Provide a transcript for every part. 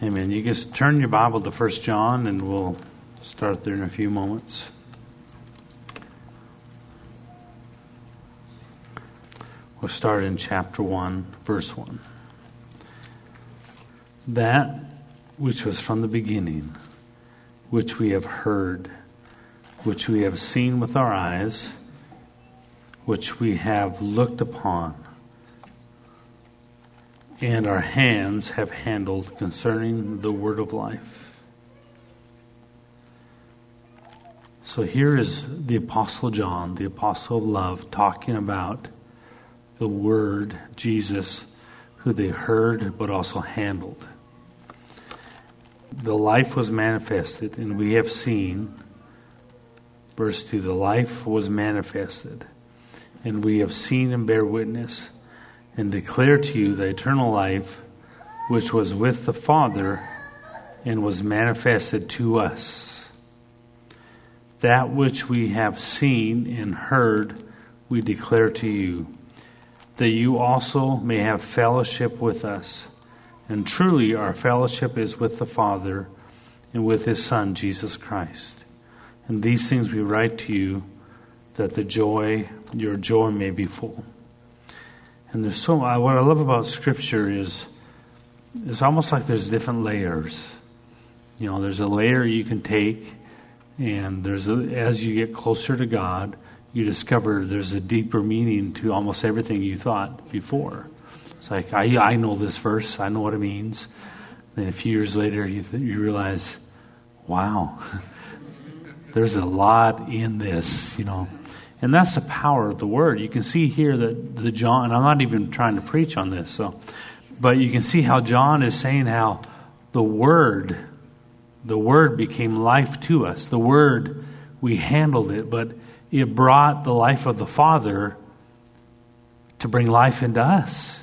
Amen. You just turn your Bible to 1 John and we'll start there in a few moments. We'll start in chapter 1, verse 1. That which was from the beginning, which we have heard, which we have seen with our eyes, which we have looked upon, and our hands have handled concerning the word of life. So here is the Apostle John, the Apostle of Love, talking about the Word, Jesus, who they heard but also handled. The life was manifested, and we have seen, verse 2, the life was manifested, and we have seen and bear witness, and declare to you the eternal life which was with the Father and was manifested to us. That which we have seen and heard we declare to you, that you also may have fellowship with us. And truly our fellowship is with the Father and with His Son, Jesus Christ. And these things we write to you, that your joy may be full. And there's what I love about Scripture is it's almost like there's different layers. You know, there's a layer you can take, and as you get closer to God, you discover there's a deeper meaning to almost everything you thought before. It's like, I know this verse, I know what it means. Then a few years later, you realize, wow, there's a lot in this, you know. And that's the power of the Word. You can see here that the John, and I'm not even trying to preach on this, but you can see how John is saying how the Word became life to us. The Word, we handled it, but it brought the life of the Father to bring life into us.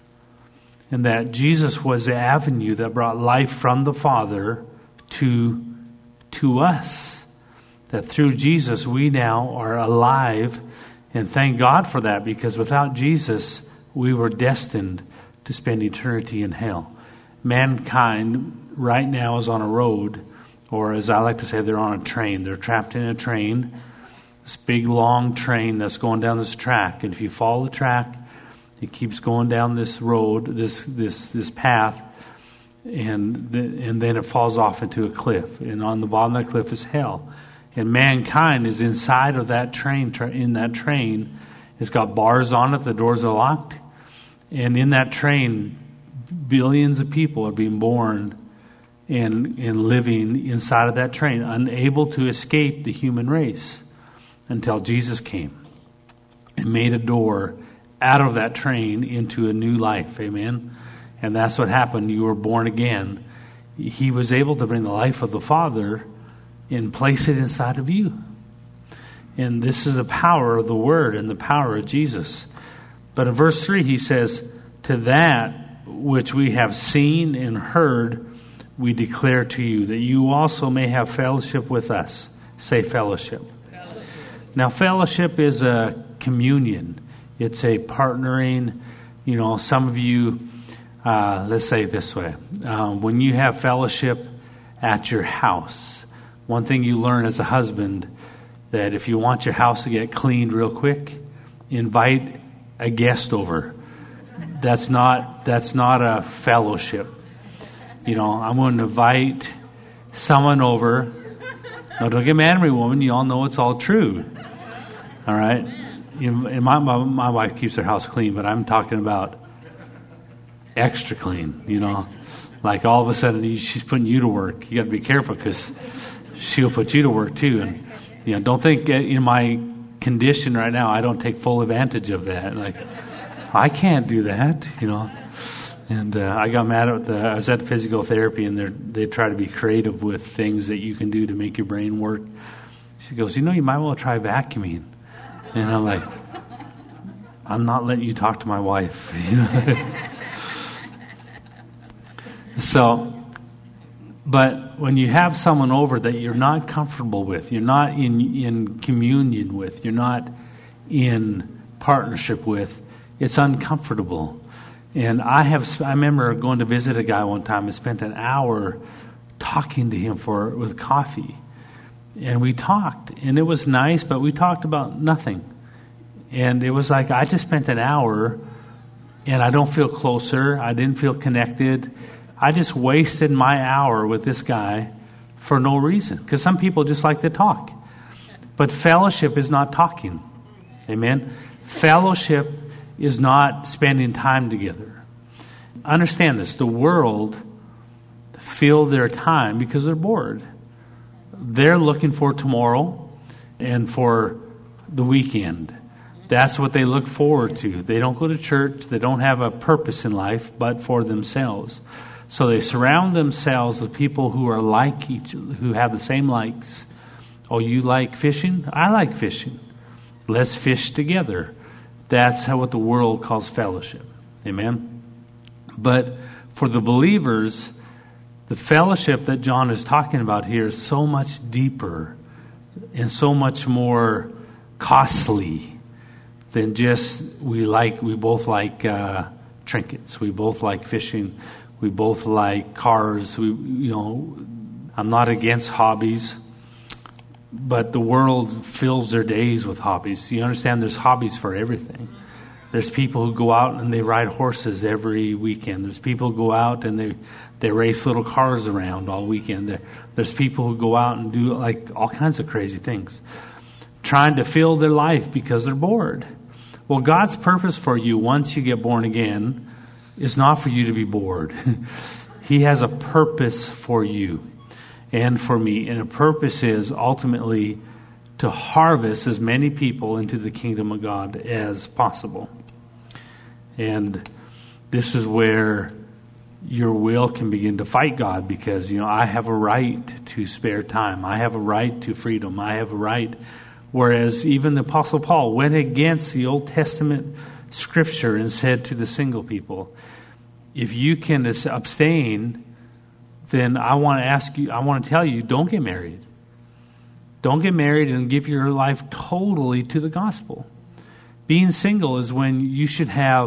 And that Jesus was the avenue that brought life from the Father to us. That through Jesus we now are alive, and thank God for that, because without Jesus we were destined to spend eternity in hell. Mankind right now is on a road, or as I like to say, they're on a train. They're trapped in a train, this big long train that's going down this track. And if you follow the track, it keeps going down this road, this path, and then it falls off into a cliff. And on the bottom of that cliff is hell. And mankind is inside of that train. In that train, it's got bars on it. The doors are locked. And in that train, billions of people are being born and living inside of that train, unable to escape the human race until Jesus came and made a door out of that train into a new life. Amen? And that's what happened. You were born again. He was able to bring the life of the Father and place it inside of you. And this is the power of the Word and the power of Jesus. But in verse 3 he says, to that which we have seen and heard we declare to you, that you also may have fellowship with us. Say fellowship. Now fellowship is a communion. It's a partnering. You know, some of you, let's say it this way. When you have fellowship at your house, one thing you learn as a husband, that if you want your house to get cleaned real quick, invite a guest over. That's not a fellowship. You know, I'm going to invite someone over. Now, don't get mad at me, woman. You all know it's all true. All right? And my wife keeps her house clean, but I'm talking about extra clean, you know. Like all of a sudden she's putting you to work. You got to be careful, because she'll put you to work too. And you know, don't think in my condition right now I don't take full advantage of that. Like, I can't do that, you know. And I got mad at I was at physical therapy, and they try to be creative with things that you can do to make your brain work. She goes, you might well try vacuuming. And I'm like, I'm not letting you talk to my wife. You know? So, but when you have someone over that you're not comfortable with, you're not in communion with, you're not in partnership with, it's uncomfortable. And I remember going to visit a guy one time and spent an hour talking to him with coffee. And we talked, and it was nice, but we talked about nothing. And it was like I just spent an hour, and I don't feel closer. I didn't feel connected. I just wasted my hour with this guy for no reason. Because some people just like to talk. But fellowship is not talking. Amen? Fellowship is not spending time together. Understand this. The world fill their time because they're bored. They're looking for tomorrow and for the weekend. That's what they look forward to. They don't go to church. They don't have a purpose in life but for themselves. So they surround themselves with people who are like who have the same likes. Oh, you like fishing? I like fishing. Let's fish together. That's what the world calls fellowship. Amen? But for the believers, the fellowship that John is talking about here is so much deeper and so much more costly than just we both like trinkets. We both like fishing. We both like cars. I'm not against hobbies, but the world fills their days with hobbies. You understand? There's hobbies for everything. There's people who go out and they ride horses every weekend. There's people who go out and they race little cars around all weekend. There's people who go out and do like all kinds of crazy things, trying to fill their life because they're bored. Well, God's purpose for you once you get born again is not for you to be bored. He has a purpose for you and for me. And a purpose is ultimately to harvest as many people into the kingdom of God as possible. And this is where your will can begin to fight God because, I have a right to spare time. I have a right to freedom. I have a right. Whereas even the Apostle Paul went against the Old Testament scripture and said to the single people, if you can abstain, then I want to tell you, don't get married. Don't get married and give your life totally to the gospel. Being single is when you should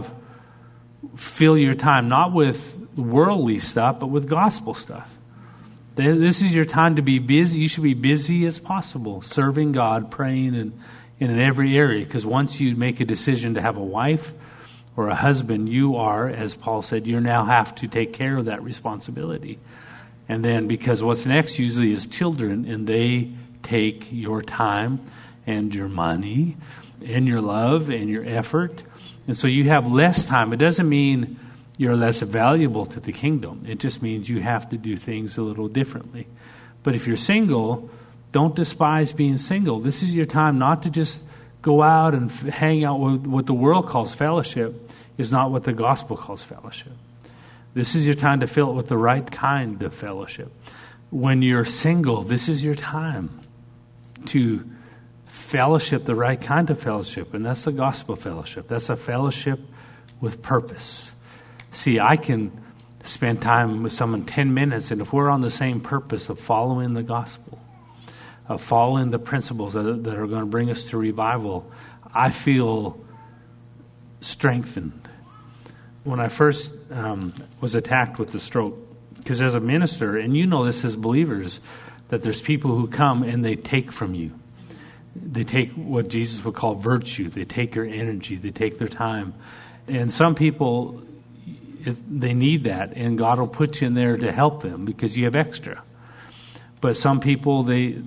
fill your time, not with worldly stuff, but with gospel stuff. This is your time to be busy. You should be busy as possible, serving God, praying in every area. Because once you make a decision to have a wife or a husband, you are, as Paul said, you now have to take care of that responsibility. And then because what's next usually is children, and they take your time and your money and your love and your effort. And so you have less time. It doesn't mean you're less valuable to the kingdom. It just means you have to do things a little differently. But if you're single, don't despise being single. This is your time not to just go out and hang out with what the world calls fellowship is not what the gospel calls fellowship. This is your time to fill it with the right kind of fellowship. When you're single, this is your time to fellowship the right kind of fellowship, and that's the gospel fellowship. That's a fellowship with purpose. See, I can spend time with someone 10 minutes, and if we're on the same purpose of following the gospel, of following the principles that are going to bring us to revival, I feel strengthened. When I first was attacked with the stroke, because as a minister, and you know this as believers, that there's people who come and they take from you. They take what Jesus would call virtue. They take your energy. They take their time. And some people, they need that, and God will put you in there to help them because you have extra. But some people,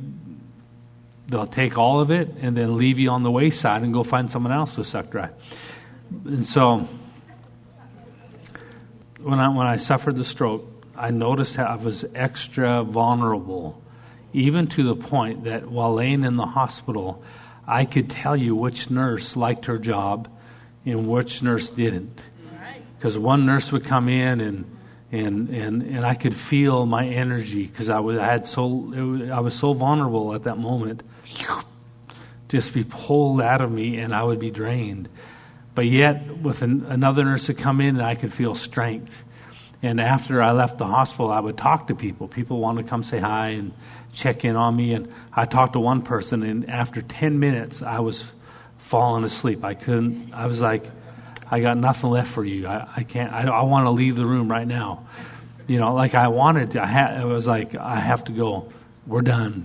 they'll take all of it and then leave you on the wayside and go find someone else to suck dry. And so when I suffered the stroke, I noticed how I was extra vulnerable, even to the point that while laying in the hospital, I could tell you which nurse liked her job and which nurse didn't. Because one nurse would come in and I could feel my energy because I was so vulnerable at that moment, just be pulled out of me and I would be drained. But yet with another nurse would come in and I could feel strength. And after I left the hospital, I would talk to people. People wanted to come say hi and check in on me. And I talked to one person, and after 10 minutes, I was falling asleep. I was like, I got nothing left for you. I can't. I want to leave the room right now. Like I wanted to. I was like, I have to go. We're done.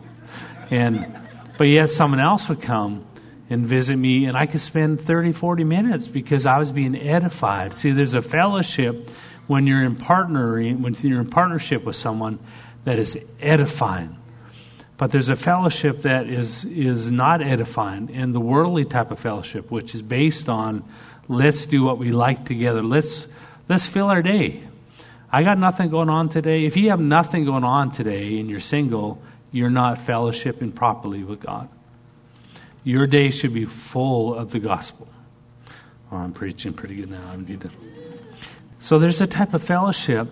But yet someone else would come and visit me, and I could spend 30, 40 minutes because I was being edified. See, there's a fellowship when you're in partnership with someone that is edifying. But there's a fellowship that is not edifying, and the worldly type of fellowship, which is based on let's do what we like together. Let's fill our day. I got nothing going on today. If you have nothing going on today and you're single, you're not fellowshipping properly with God. Your day should be full of the gospel. Oh, I'm preaching pretty good now. So there's a type of fellowship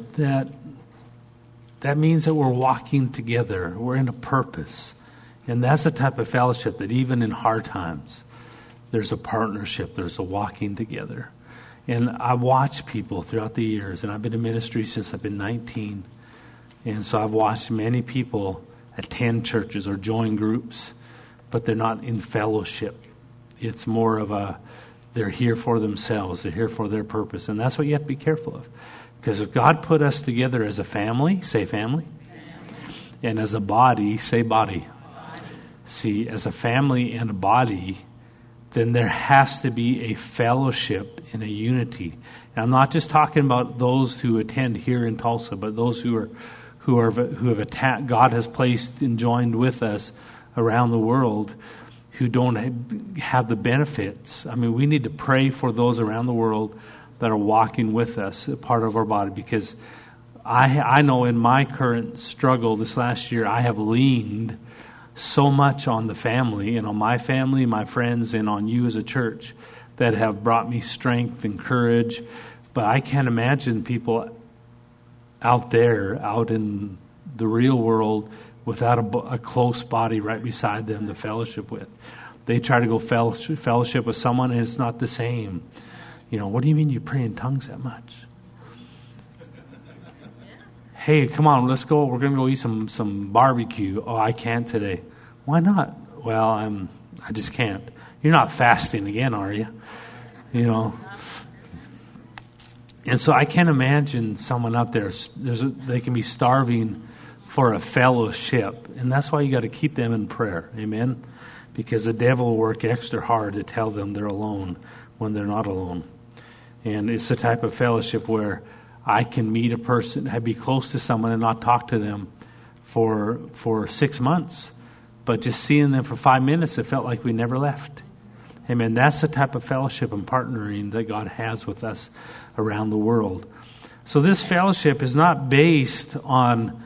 that means that we're walking together. We're in a purpose. And that's the type of fellowship that even in hard times, there's a partnership. There's a walking together. And I've watched people throughout the years, and I've been in ministry since I've been 19. And so I've watched many people attend churches or join groups, but they're not in fellowship. It's more of they're here for themselves. They're here for their purpose. And that's what you have to be careful of. Because if God put us together as a family, say family. And as a body, say body. See, as a family and a body, then there has to be a fellowship and a unity. And I'm not just talking about those who attend here in Tulsa, but those who have attacked, God has placed and joined with us around the world who don't have the benefits. I mean, we need to pray for those around the world that are walking with us, a part of our body, because I know in my current struggle this last year, I have leaned so much on the family and on my family, my friends, and on you as a church that have brought me strength and courage. But I can't imagine people out there, out in the real world, without a close body right beside them to fellowship with. They try to go fellowship with someone, and it's not the same. What do you mean you pray in tongues that much? Hey, come on, let's go. We're going to go eat some barbecue. Oh, I can't today. Why not? Well, I just can't. You're not fasting again, are you? And so I can't imagine someone out there, they can be starving for a fellowship. And that's why you got to keep them in prayer. Amen? Because the devil will work extra hard to tell them they're alone when they're not alone. And it's the type of fellowship where I can meet a person, be close to someone and not talk to them for 6 months. But just seeing them for 5 minutes, it felt like we never left. Amen. That's the type of fellowship and partnering that God has with us around the world. So this fellowship is not based on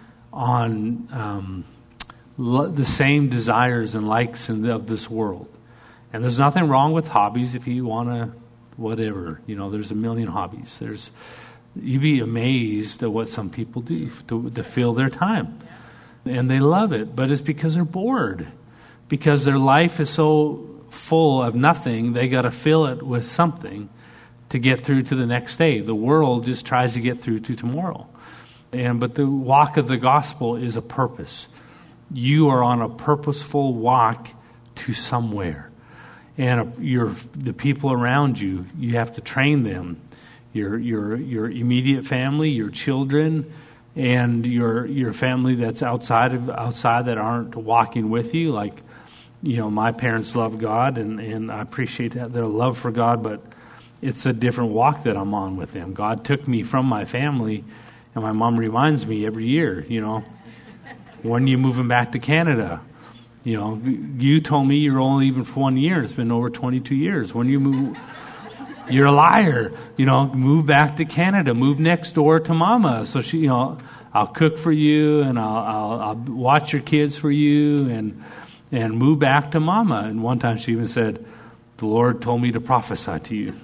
the same desires and likes of this world. And there's nothing wrong with hobbies if you want to, whatever. There's a million hobbies. You'd be amazed at what some people do to fill their time. And they love it, but it's because they're bored. Because their life is so full of nothing, they got to fill it with something to get through to the next day. The world just tries to get through to tomorrow. But the walk of the gospel is a purpose. You are on a purposeful walk to somewhere. And the people around you, you have to train them. Your immediate family, your children, and your family that's outside that aren't walking with you. Like, my parents love God, and I appreciate that, their love for God, but it's a different walk that I'm on with them. God took me from my family, and my mom reminds me every year, when are you moving back to Canada? You told me you're only leaving for 1 year. It's been over 22 years. When you move, you're a liar. Move back to Canada. Move next door to Mama. So she, I'll cook for you, and I'll watch your kids for you, and move back to Mama. And one time she even said, "The Lord told me to prophesy to you."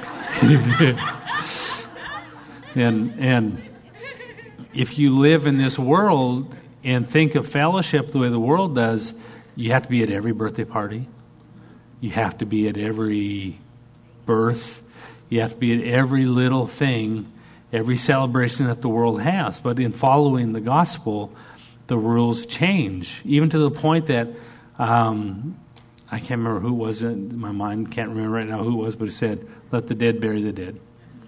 and if you live in this world and think of fellowship the way the world does, you have to be at every birthday party. You have to be at every birth. You have to be at every little thing, every celebration that the world has. But in following the gospel, the rules change, even to the point that I can't remember who it was. My mind can't remember right now who it was, but he said, "Let the dead bury the dead."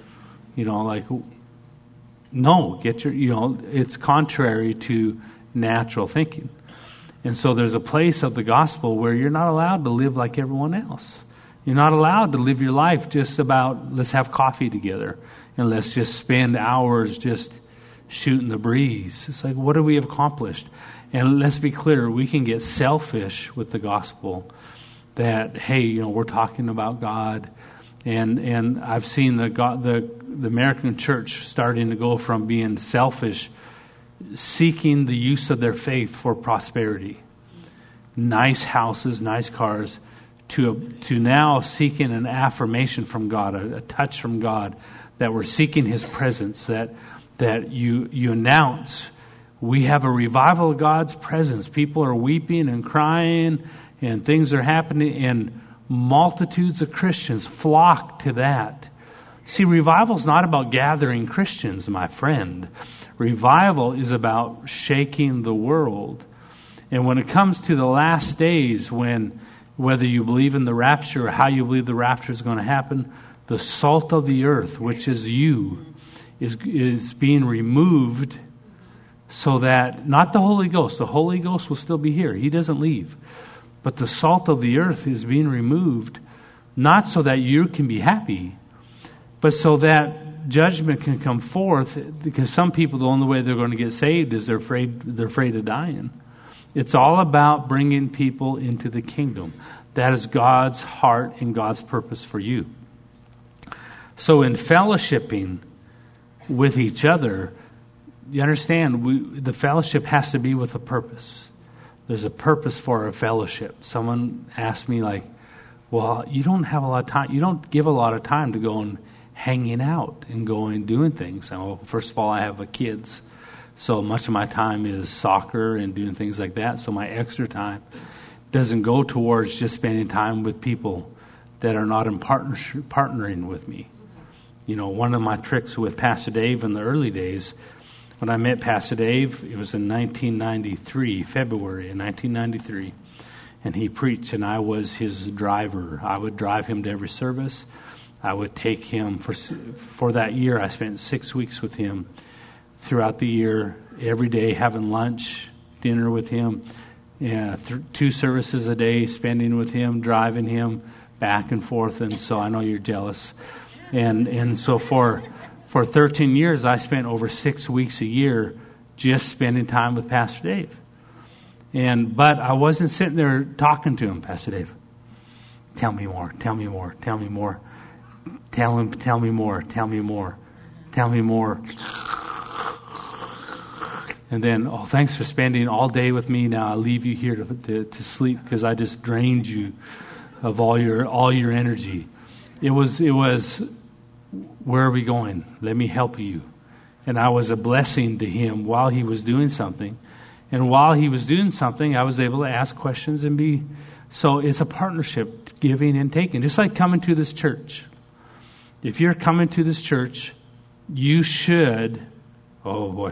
No, it's contrary to natural thinking. And so there's a place of the gospel where you're not allowed to live like everyone else. You're not allowed to live your life just about, let's have coffee together and let's just spend hours just shooting the breeze. It's like, what have we accomplished? And let's be clear, we can get selfish with the gospel that, hey, we're talking about God. And I've seen the American church starting to go from being selfish, seeking the use of their faith for prosperity, nice houses, nice cars, to now seeking an affirmation from God, a touch from God, that we're seeking His presence, that you announce, we have a revival of God's presence. People are weeping and crying, and things are happening, and multitudes of Christians flock to that. See, revival is not about gathering Christians, my friend. Revival is about shaking the world. And when it comes to the last days, whether you believe in the rapture or how you believe the rapture is going to happen, the salt of the earth, which is you, is being removed, so that, not the Holy Ghost will still be here. He doesn't leave. But the salt of the earth is being removed, not so that you can be happy, but so that judgment can come forth, because some people, the only way they're going to get saved is they're afraid of dying. It's all about bringing people into the kingdom. That is God's heart and God's purpose for you. So in fellowshipping with each other, you understand, the fellowship has to be with a purpose. There's a purpose for our fellowship. Someone asked me, well, you don't have a lot of time. You don't give a lot of time to go and hanging out and going doing things. Well, first of all, I have kids. So much of my time is soccer and doing things like that. So my extra time doesn't go towards just spending time with people that are not in partnering with me. One of my tricks with Pastor Dave in the early days, when I met Pastor Dave, it was in 1993, February of 1993, and he preached, and I was his driver. I would drive him to every service. I would take him for that year. I spent 6 weeks with him throughout the year, every day having lunch, dinner with him, 2 services a day, spending with him, driving him back and forth. And so I know you're jealous. And so for 13 years, I spent over 6 weeks a year just spending time with Pastor Dave. But I wasn't sitting there talking to him, Pastor Dave. Tell me more, tell me more, tell me more. Tell me more, tell me more, tell me more. And then, thanks for spending all day with me. Now I'll leave you here to sleep because I just drained you of all your energy. It was, where are we going? Let me help you. And I was a blessing to him while he was doing something. And while he was doing something, I was able to ask questions and be. So it's a partnership, giving and taking. Just like coming to this church. If you're coming to this church, you should. Oh boy.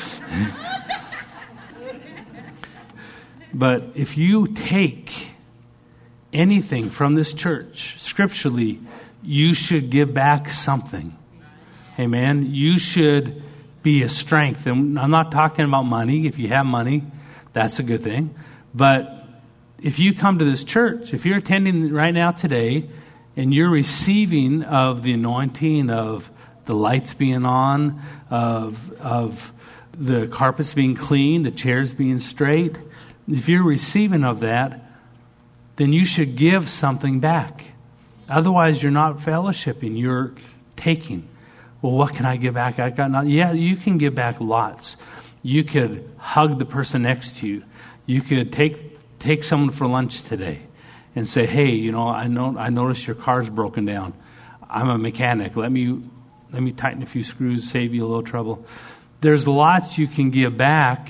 But if you take anything from this church, scripturally, you should give back something. Amen. You should be a strength. And I'm not talking about money. If you have money, that's a good thing. But if you come to this church, if you're attending right now today, and you're receiving of the anointing of the lights being on, of the carpets being clean, the chairs being straight, if you're receiving of that, then you should give something back. Otherwise, you're not fellowshipping, you're taking. Well, what can I give back? I got nothing. Yeah, you can give back lots. You could hug the person next to you. You could take someone for lunch today and say, hey, I noticed your car's broken down. I'm a mechanic. Let me tighten a few screws, save you a little trouble. There's lots you can give back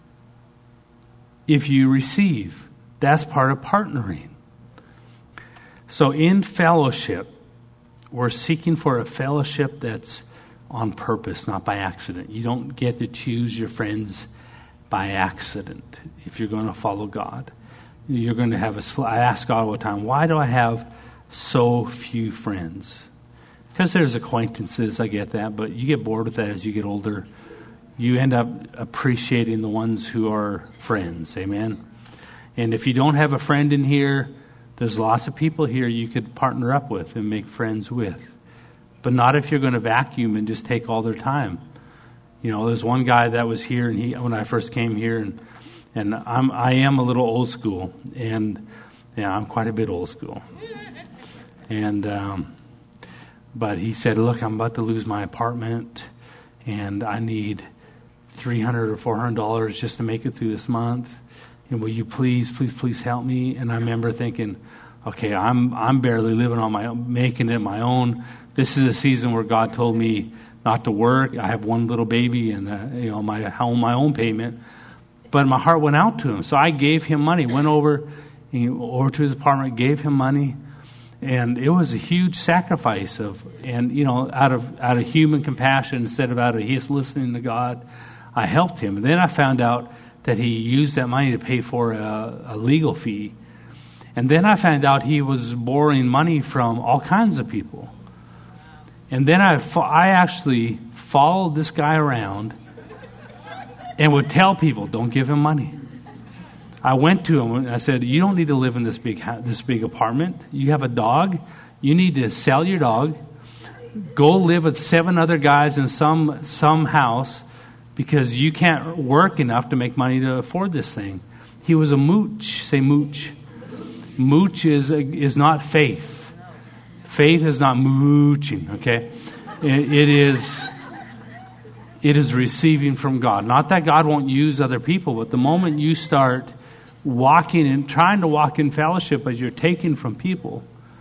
if you receive. That's part of partnering. So in fellowship, we're seeking for a fellowship that's on purpose, not by accident. You don't get to choose your friends by accident if you're going to follow God. you're going to have I ask God all the time, why do I have so few friends? Because there's acquaintances, I get that, but you get bored with that as you get older. You end up appreciating the ones who are friends, amen? And if you don't have a friend in here, there's lots of people here you could partner up with and make friends with. But not if you're going to vacuum and just take all their time. You know, there's one guy that was here, and when I first came here, and I am a little old school, and yeah, I'm quite a bit old school. And but he said, look, I'm about to lose my apartment, and I need $300 or $400 just to make it through this month. And will you please help me? And I remember thinking, okay, I'm barely living on my own, making it my own. This is a season where God told me not to work. I have one little baby, and my own payment. But my heart went out to him, so I gave him money. Went over to his apartment, gave him money, and it was a huge sacrifice out of human compassion instead of out of his listening to God. I helped him, and then I found out that he used that money to pay for a legal fee, and then I found out he was borrowing money from all kinds of people. And then I actually followed this guy around and would tell people, don't give him money. I went to him and I said, you don't need to live in this big apartment. You have a dog. You need to sell your dog. Go live with 7 other guys in some house because you can't work enough to make money to afford this thing. He was a mooch. Say mooch. Mooch is not faith. Faith is not mooching, okay? It is receiving from God. Not that God won't use other people, but the moment you start walking and trying to walk in fellowship as you're taking from people,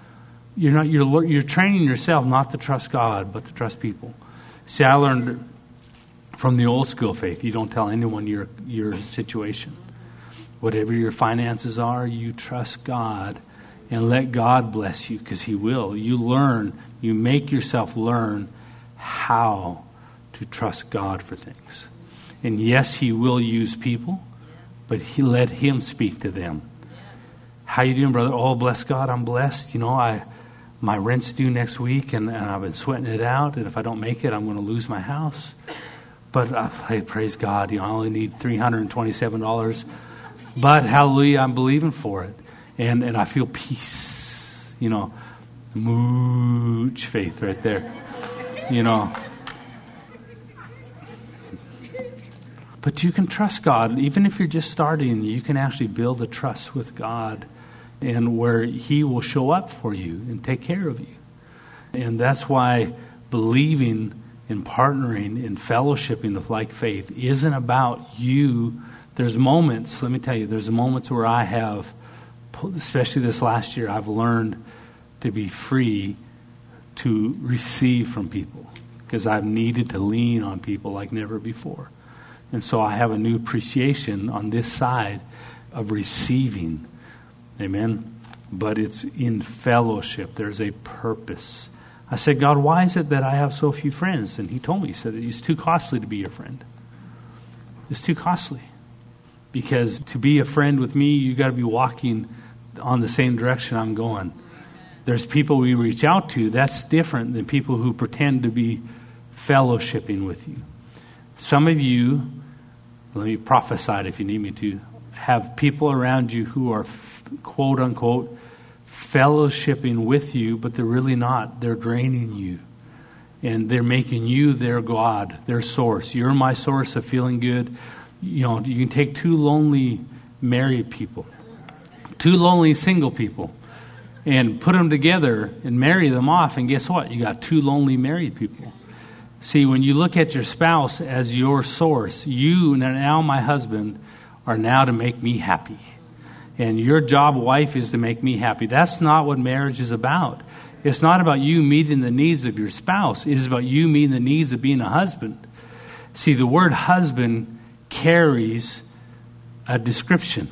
you're training yourself not to trust God, but to trust people. See, I learned from the old school faith, you don't tell anyone your situation. Whatever your finances are, you trust God and let God bless you, because He will. You make yourself learn how to trust God for things. And yes, He will use people, but let Him speak to them. How you doing, brother? Oh, bless God, I'm blessed. My rent's due next week, and I've been sweating it out, and if I don't make it, I'm going to lose my house. But hey, praise God, I only need $327. But hallelujah, I'm believing for it. And I feel peace, mooch faith right there, But you can trust God. Even if you're just starting, you can actually build a trust with God, and where He will show up for you and take care of you. And that's why believing and partnering and fellowshipping with like faith isn't about you. There's moments, let me tell you, there's moments where I have, especially this last year, I've learned to be free to receive from people, because I've needed to lean on people like never before. And so I have a new appreciation on this side of receiving. Amen? But it's in fellowship. There's a purpose. I said, God, why is it that I have so few friends? And He told me, He said, it's too costly to be your friend. It's too costly. Because to be a friend with me, you got to be walking on the same direction I'm going. There's people we reach out to. That's different than people who pretend to be fellowshipping with you. Some of you, let me prophesy if you need me to, have people around you who are quote unquote fellowshipping with you, but they're really not. They're draining you. And they're making you their God, their source. You're my source of feeling good. You can take 2 lonely married people, 2 lonely single people, and put them together and marry them off, and guess what? You got 2 lonely married people. See, when you look at your spouse as your source, you, now my husband, are now to make me happy. And your job, wife, is to make me happy. That's not what marriage is about. It's not about you meeting the needs of your spouse. It is about you meeting the needs of being a husband. See, the word husband carries a description.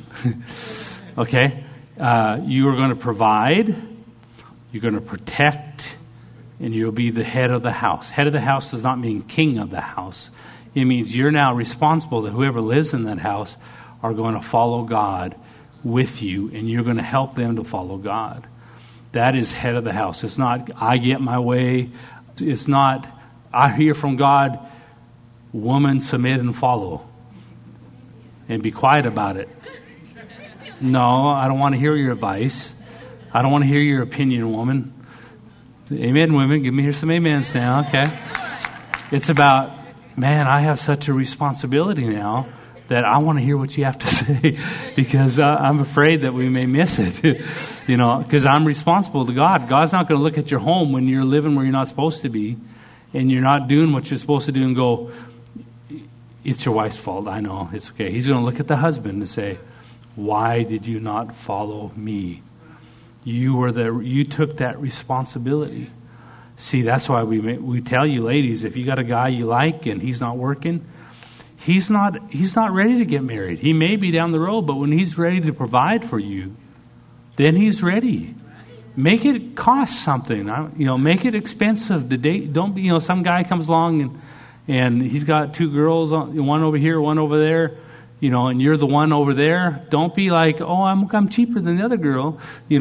Okay? You are going to provide, you're going to protect, and you'll be the head of the house. Head of the house does not mean king of the house. It means you're now responsible that whoever lives in that house are going to follow God with you, and you're going to help them to follow God. That is head of the house. It's not, I get my way. It's not, I hear from God, woman, submit and follow. And be quiet about it. No, I don't want to hear your advice. I don't want to hear your opinion, woman. Amen, women. Give me here some amens now, okay? It's about, man, I have such a responsibility now that I want to hear what you have to say because I'm afraid that we may miss it, because I'm responsible to God. God's not going to look at your home when you're living where you're not supposed to be and you're not doing what you're supposed to do and go, it's your wife's fault. I know. It's okay. He's going to look at the husband and say, why did you not follow me? You took that responsibility. See, that's why we tell you, ladies, if you got a guy you like and he's not working, he's not ready to get married. He may be down the road, but when he's ready to provide for you, then he's ready. Make it cost something. Make it expensive. The date. Don't be. Some guy comes along and he's got two girls, one over here, one over there. And you're the one over there. Don't be like, oh, I'm cheaper than the other girl. You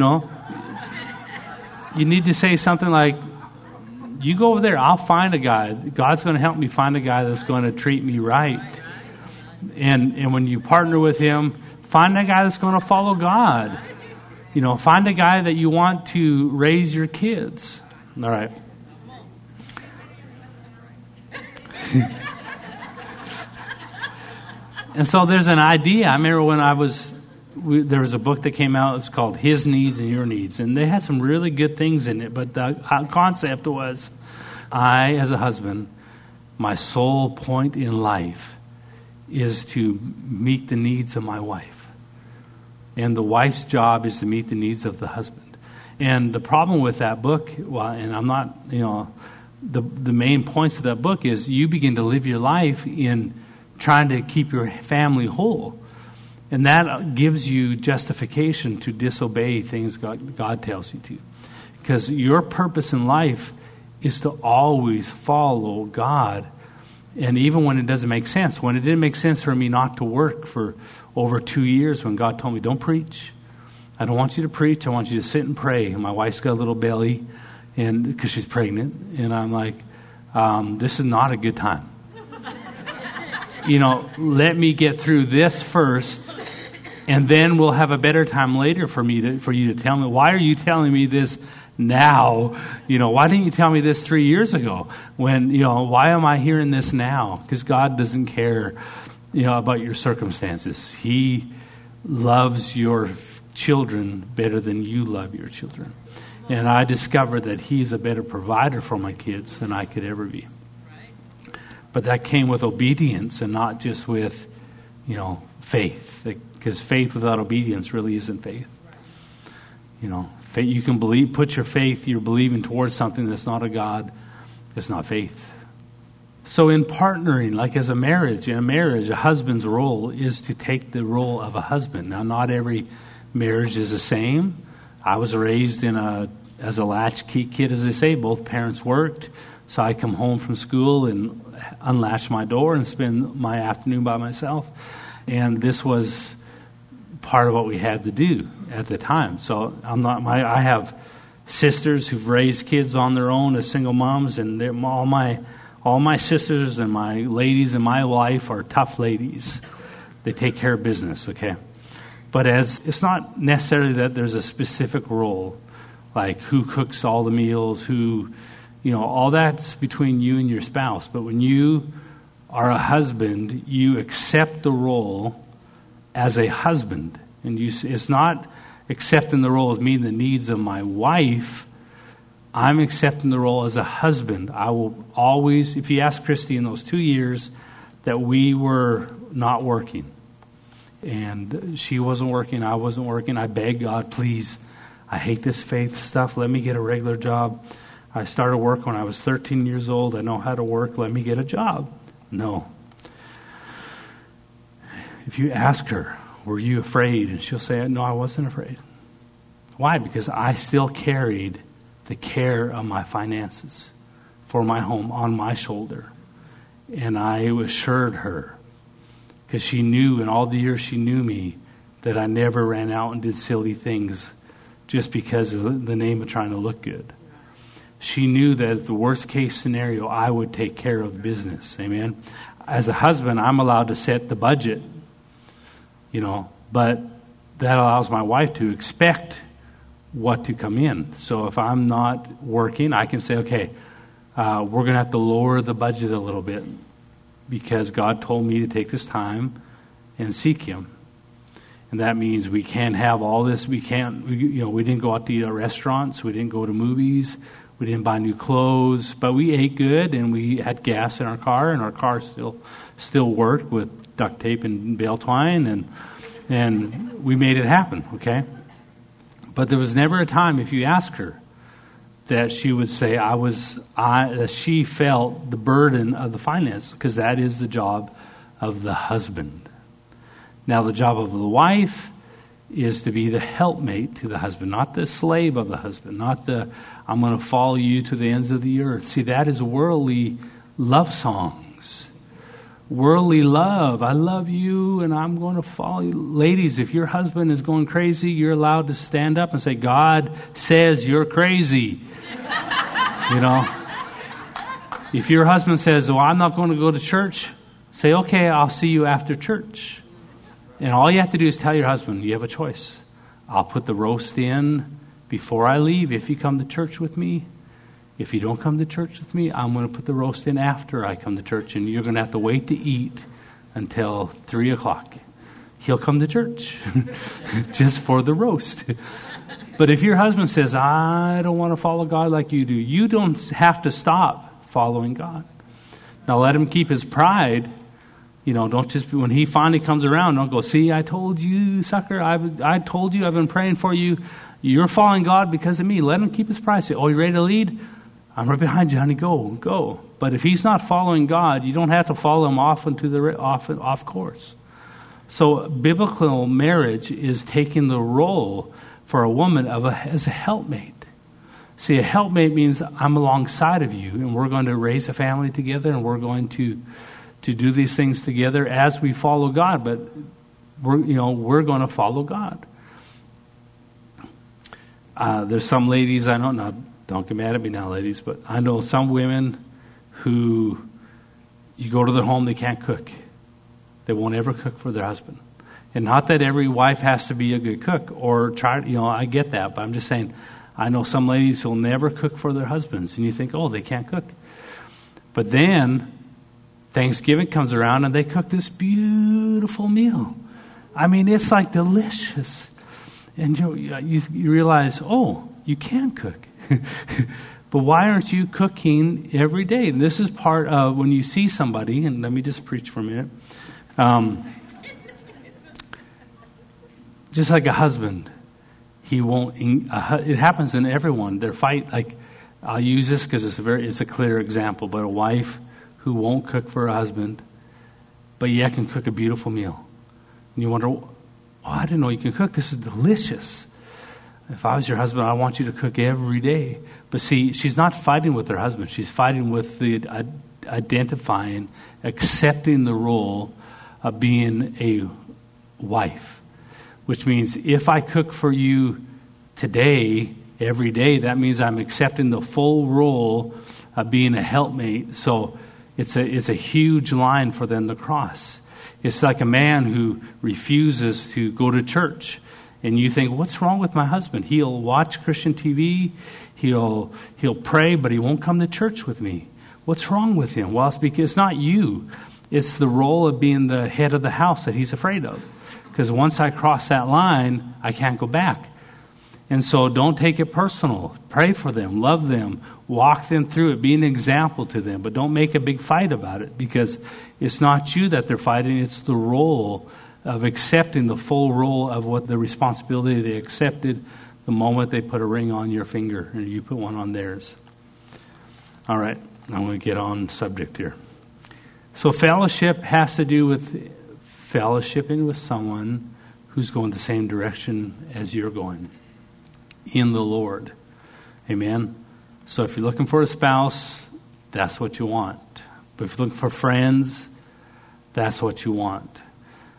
need to say something like, you go over there, I'll find a guy. God's going to help me find a guy that's going to treat me right. And when you partner with him, find a guy that's going to follow God. Find a guy that you want to raise your kids. All right. And so there's an idea. I remember when there was a book that came out. It's called His Needs and Your Needs. And they had some really good things in it. But the concept was, I, as a husband, my sole point in life is to meet the needs of my wife. And the wife's job is to meet the needs of the husband. And the problem with that book, and I'm not, the main points of that book is you begin to live your life in trying to keep your family whole. And that gives you justification to disobey things God tells you to. Because your purpose in life is to always follow God. And even when it doesn't make sense. When it didn't make sense for me not to work for over 2 years, when God told me, don't preach. I don't want you to preach. I want you to sit and pray. And my wife's got a little belly because she's pregnant. And I'm like, this is not a good time. Let me get through this first, and then we'll have a better time later for you to tell me. Why are you telling me this now? Why didn't you tell me this 3 years ago? Why am I hearing this now? Because God doesn't care, about your circumstances. He loves your children better than you love your children. And I discovered that He's a better provider for my kids than I could ever be. But that came with obedience and not just with, faith. Because faith without obedience really isn't faith. Faith, you can put your faith, you're believing towards something that's not a God, it's not faith. So in partnering, like in a marriage, a husband's role is to take the role of a husband. Now, not every marriage is the same. I was raised as a latchkey kid, as they say. Both parents worked. So I come home from school and unlatch my door and spend my afternoon by myself. And this was part of what we had to do at the time. So I have sisters who've raised kids on their own as single moms, and all my sisters and my ladies in my life are tough ladies. They take care of business, okay? But it's not necessarily that there's a specific role, like who cooks all the meals, who... all that's between you and your spouse. But when you are a husband, you accept the role as a husband. And it's not accepting the role as meeting the needs of my wife. I'm accepting the role as a husband. I will always, if you ask Christy in those 2 years that we were not working, and she wasn't working, I wasn't working, I begged God, please, I hate this faith stuff. Let me get a regular job. I started work when I was 13 years old. I know how to work. Let me get a job. No. If you ask her, were you afraid? And she'll say, no, I wasn't afraid. Why? Because I still carried the care of my finances for my home on my shoulder. And I assured her, because she knew in all the years she knew me, that I never ran out and did silly things just because of the name of trying to look good. She knew that the worst case scenario, I would take care of business. Amen. As a husband, I'm allowed to set the budget, but that allows my wife to expect what to come in. So if I'm not working, I can say, okay, we're going to have to lower the budget a little bit because God told me to take this time and seek Him. And that means we can't have all this. We didn't go out to eat at restaurants. We didn't go to movies. We didn't buy new clothes, but we ate good and we had gas in our car, and our car still worked with duct tape and bale twine, and we made it happen, okay? But there was never a time, if you ask her, that she would say she felt the burden of the finance, because that is the job of the husband. Now, the job of the wife is to be the helpmate to the husband, not the slave of the husband, not the, I'm going to follow you to the ends of the earth. See, that is worldly love songs. Worldly love. I love you and I'm going to follow you. Ladies, if your husband is going crazy, you're allowed to stand up and say, God says you're crazy. If your husband says, well, I'm not going to go to church, say, okay, I'll see you after church. And all you have to do is tell your husband, you have a choice. I'll put the roast in before I leave if you come to church with me. If you don't come to church with me, I'm going to put the roast in after I come to church, and you're going to have to wait to eat until 3 o'clock. He'll come to church just for the roast. But if your husband says, I don't want to follow God like you do, you don't have to stop following God. Now let him keep his pride. Don't just, when he finally comes around, don't go, see, I told you, sucker, I told you, I've been praying for you. You're following God because of me. Let him keep his pride. Say, oh, you ready to lead? I'm right behind you, honey. Go. But if he's not following God, you don't have to follow him off into the off course. So biblical marriage is taking the role for a woman as a helpmate. See, a helpmate means I'm alongside of you, and we're going to raise a family together, and we're going to do these things together as we follow God, but we're going to follow God. There's some ladies I don't know, don't get mad at me now, ladies, but I know some women who you go to their home, they can't cook. They won't ever cook for their husband. And not that every wife has to be a good cook or try, I get that, but I'm just saying, I know some ladies who'll never cook for their husbands, and you think, oh, they can't cook. But then Thanksgiving comes around and they cook this beautiful meal. I mean, it's like delicious. And you realize, oh, you can cook. But why aren't you cooking every day? And this is part of when you see somebody, and let me just preach for a minute. Just like a husband, he won't. It happens in everyone. Their fight. Like I'll use this because it's a clear example. But a wife who won't cook for her husband, but yet can cook a beautiful meal. And you wonder, oh, I didn't know you can cook. This is delicious. If I was your husband, I want you to cook every day. But see, she's not fighting with her husband. She's fighting with the identifying, accepting the role of being a wife. Which means if I cook for you today, every day, that means I'm accepting the full role of being a helpmate. So it's a huge line for them to cross. It's like a man who refuses to go to church. And you think, what's wrong with my husband? He'll watch Christian TV, he'll pray, but he won't come to church with me. What's wrong with him? Well, it's because it's not you. It's the role of being the head of the house that he's afraid of. Because once I cross that line, I can't go back. And so don't take it personal. Pray for them, love them, walk them through it, be an example to them. But don't make a big fight about it, because it's not you that they're fighting, it's the role of accepting the full role of what the responsibility they accepted the moment they put a ring on your finger and you put one on theirs. All right, I'm going to get on subject here. So fellowship has to do with fellowshipping with someone who's going the same direction as you're going in the Lord. Amen? So if you're looking for a spouse, that's what you want. But if you're looking for friends, that's what you want.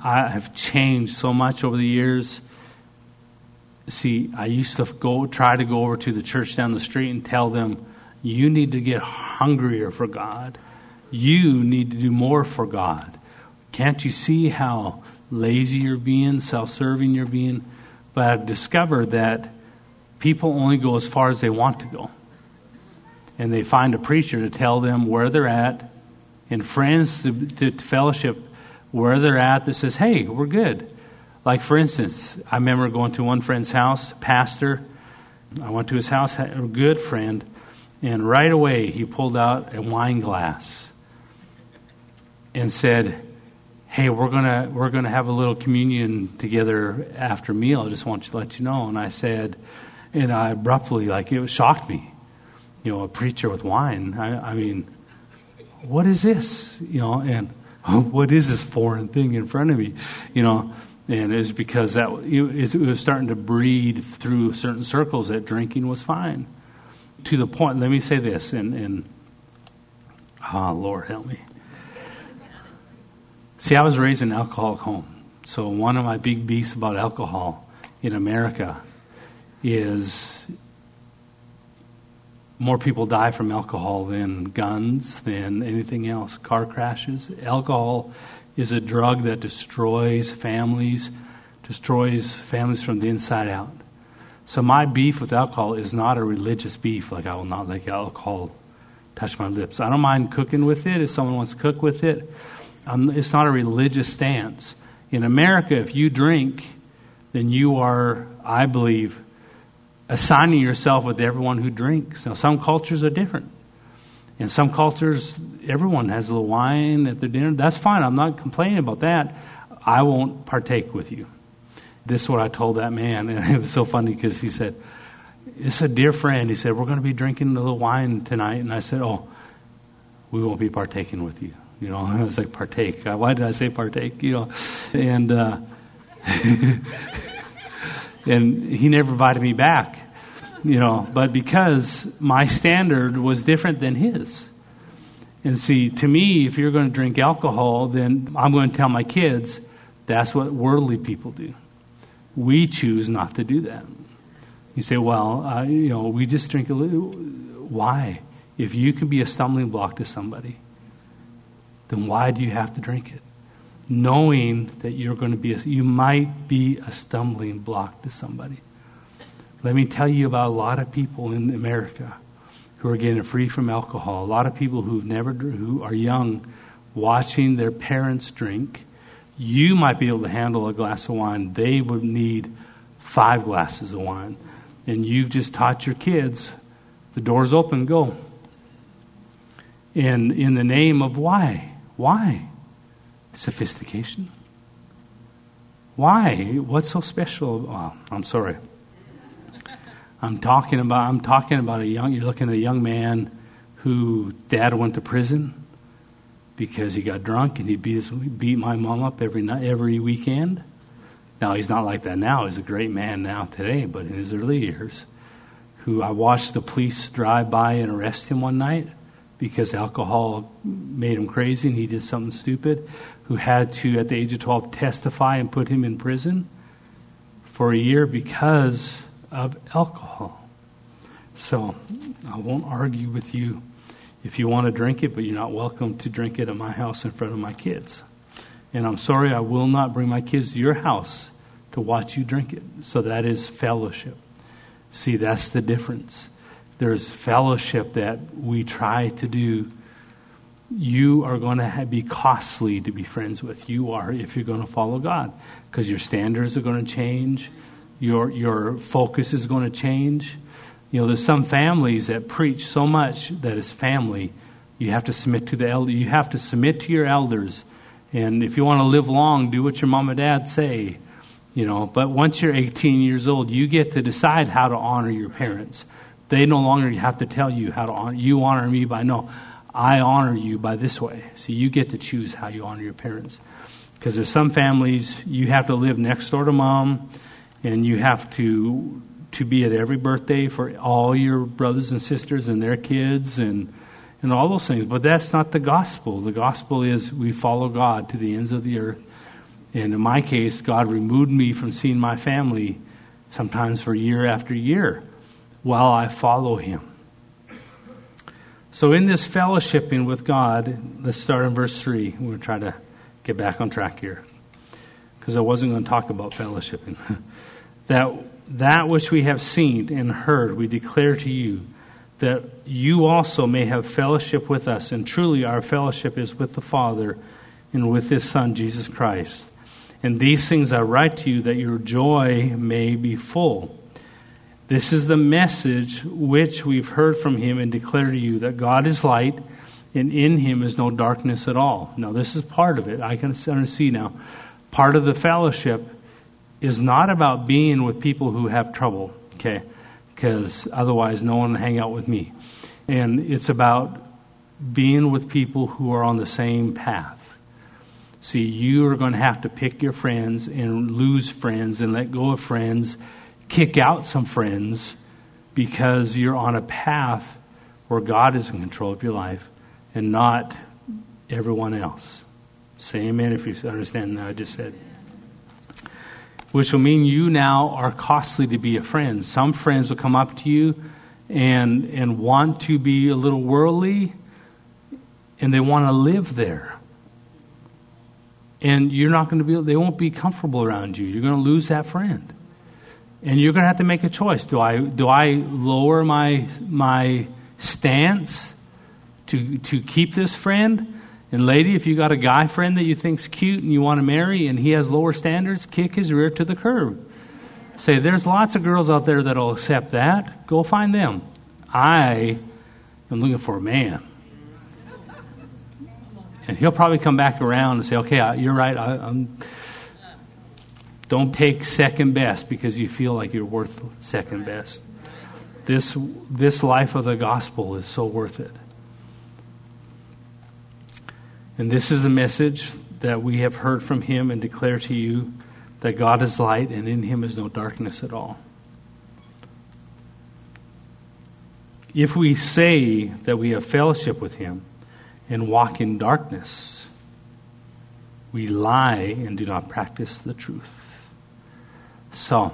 I have changed so much over the years. See, I used to try to go over to the church down the street and tell them, you need to get hungrier for God. You need to do more for God. Can't you see how lazy you're being, self-serving you're being? But I've discovered that people only go as far as they want to go. And they find a preacher to tell them where they're at, and friends to fellowship where they're at that says, hey, we're good. Like, for instance, I remember going to one friend's house, pastor. I went to his house, a good friend, and right away he pulled out a wine glass and said, hey, we're gonna have a little communion together after meal. I just want to let you know. And I said, and I abruptly, it shocked me. A preacher with wine. I mean, what is this? And what is this foreign thing in front of me? And it was because it was starting to breed through certain circles that drinking was fine. To the point, let me say this, Lord help me. See, I was raised in an alcoholic home. So one of my big beefs about alcohol in America is more people die from alcohol than guns, than anything else. Car crashes. Alcohol is a drug that destroys families from the inside out. So my beef with alcohol is not a religious beef. I will not let alcohol touch my lips. I don't mind cooking with it if someone wants to cook with it. It's not a religious stance. In America, if you drink, then you are, I believe, assigning yourself with everyone who drinks. Now, some cultures are different. In some cultures, everyone has a little wine at their dinner. That's fine. I'm not complaining about that. I won't partake with you. This is what I told that man. And it was so funny because he said, it's a dear friend. He said, we're going to be drinking a little wine tonight. And I said, oh, we won't be partaking with you. I was like, partake. Why did I say partake? And and he never invited me back, but because my standard was different than his. And see, to me, if you're going to drink alcohol, then I'm going to tell my kids that's what worldly people do. We choose not to do that. You say, well, we just drink a little. Why? If you can be a stumbling block to somebody, then why do you have to drink it? Knowing that you might be a stumbling block to somebody. Let me tell you about a lot of people in America who are getting free from alcohol. A lot of people who are young, watching their parents drink. You might be able to handle a glass of wine. They would need 5 glasses of wine. And you've just taught your kids, the door's open, go. And in the name of why? Why? Sophistication? Why? What's so special? Oh, I'm sorry. I'm talking about you're looking at a young man who dad went to prison because he got drunk and he beat my mom up every weekend. Now he's not like that now. He's a great man now today, but in his early years, who I watched the police drive by and arrest him one night because alcohol made him crazy and he did something stupid, who had to, at the age of 12, testify and put him in prison for a year because of alcohol. So I won't argue with you if you want to drink it, but you're not welcome to drink it at my house in front of my kids. And I'm sorry, I will not bring my kids to your house to watch you drink it. So that is fellowship. See, that's the difference. There's fellowship that we try to do. You are going to be costly to be friends with. You are, if you're going to follow God, because your standards are going to change. Your focus is going to change. There's some families that preach so much that it's family. You have to submit to the elder. You have to submit to your elders. And if you want to live long, do what your mom and dad say. But once you're 18 years old, you get to decide how to honor your parents. They no longer have to tell you how to honor. You honor me by no. I honor you by this way. So you get to choose how you honor your parents. Because there's some families you have to live next door to mom, and you have to be at every birthday for all your brothers and sisters and their kids and all those things. But that's not the gospel. The gospel is we follow God to the ends of the earth. And in my case, God removed me from seeing my family sometimes for year after year while I follow him. So in this fellowshipping with God, let's start in verse 3. We're going to try to get back on track here, because I wasn't going to talk about fellowshipping. that which we have seen and heard, we declare to you, that you also may have fellowship with us. And truly our fellowship is with the Father and with his Son, Jesus Christ. And these things I write to you, that your joy may be full. This is the message which we've heard from him and declare to you, that God is light, and in him is no darkness at all. Now this is part of it. I can see now. Part of the fellowship is not about being with people who have trouble, okay? Because otherwise no one will hang out with me. And it's about being with people who are on the same path. See, you are going to have to pick your friends and lose friends and let go of friends, kick out some friends, because you're on a path where God is in control of your life and not everyone else. Say amen if you understand what I just said. Which will mean you now are costly to be a friend. Some friends will come up to you and want to be a little worldly, and they want to live there. And you're not going to they won't be comfortable around you. You're going to lose that friend. And you're going to have to make a choice. Do I lower my stance to keep this friend? And lady, if you got a guy friend that you think's cute and you want to marry and he has lower standards, kick his rear to the curb. Say, there's lots of girls out there that'll accept that. Go find them. I am looking for a man. And he'll probably come back around and say, okay, you're right. Don't take second best because you feel like you're worth second best. This life of the gospel is so worth it. And this is the message that we have heard from him and declare to you, that God is light and in him is no darkness at all. If we say that we have fellowship with him and walk in darkness, we lie and do not practice the truth. So,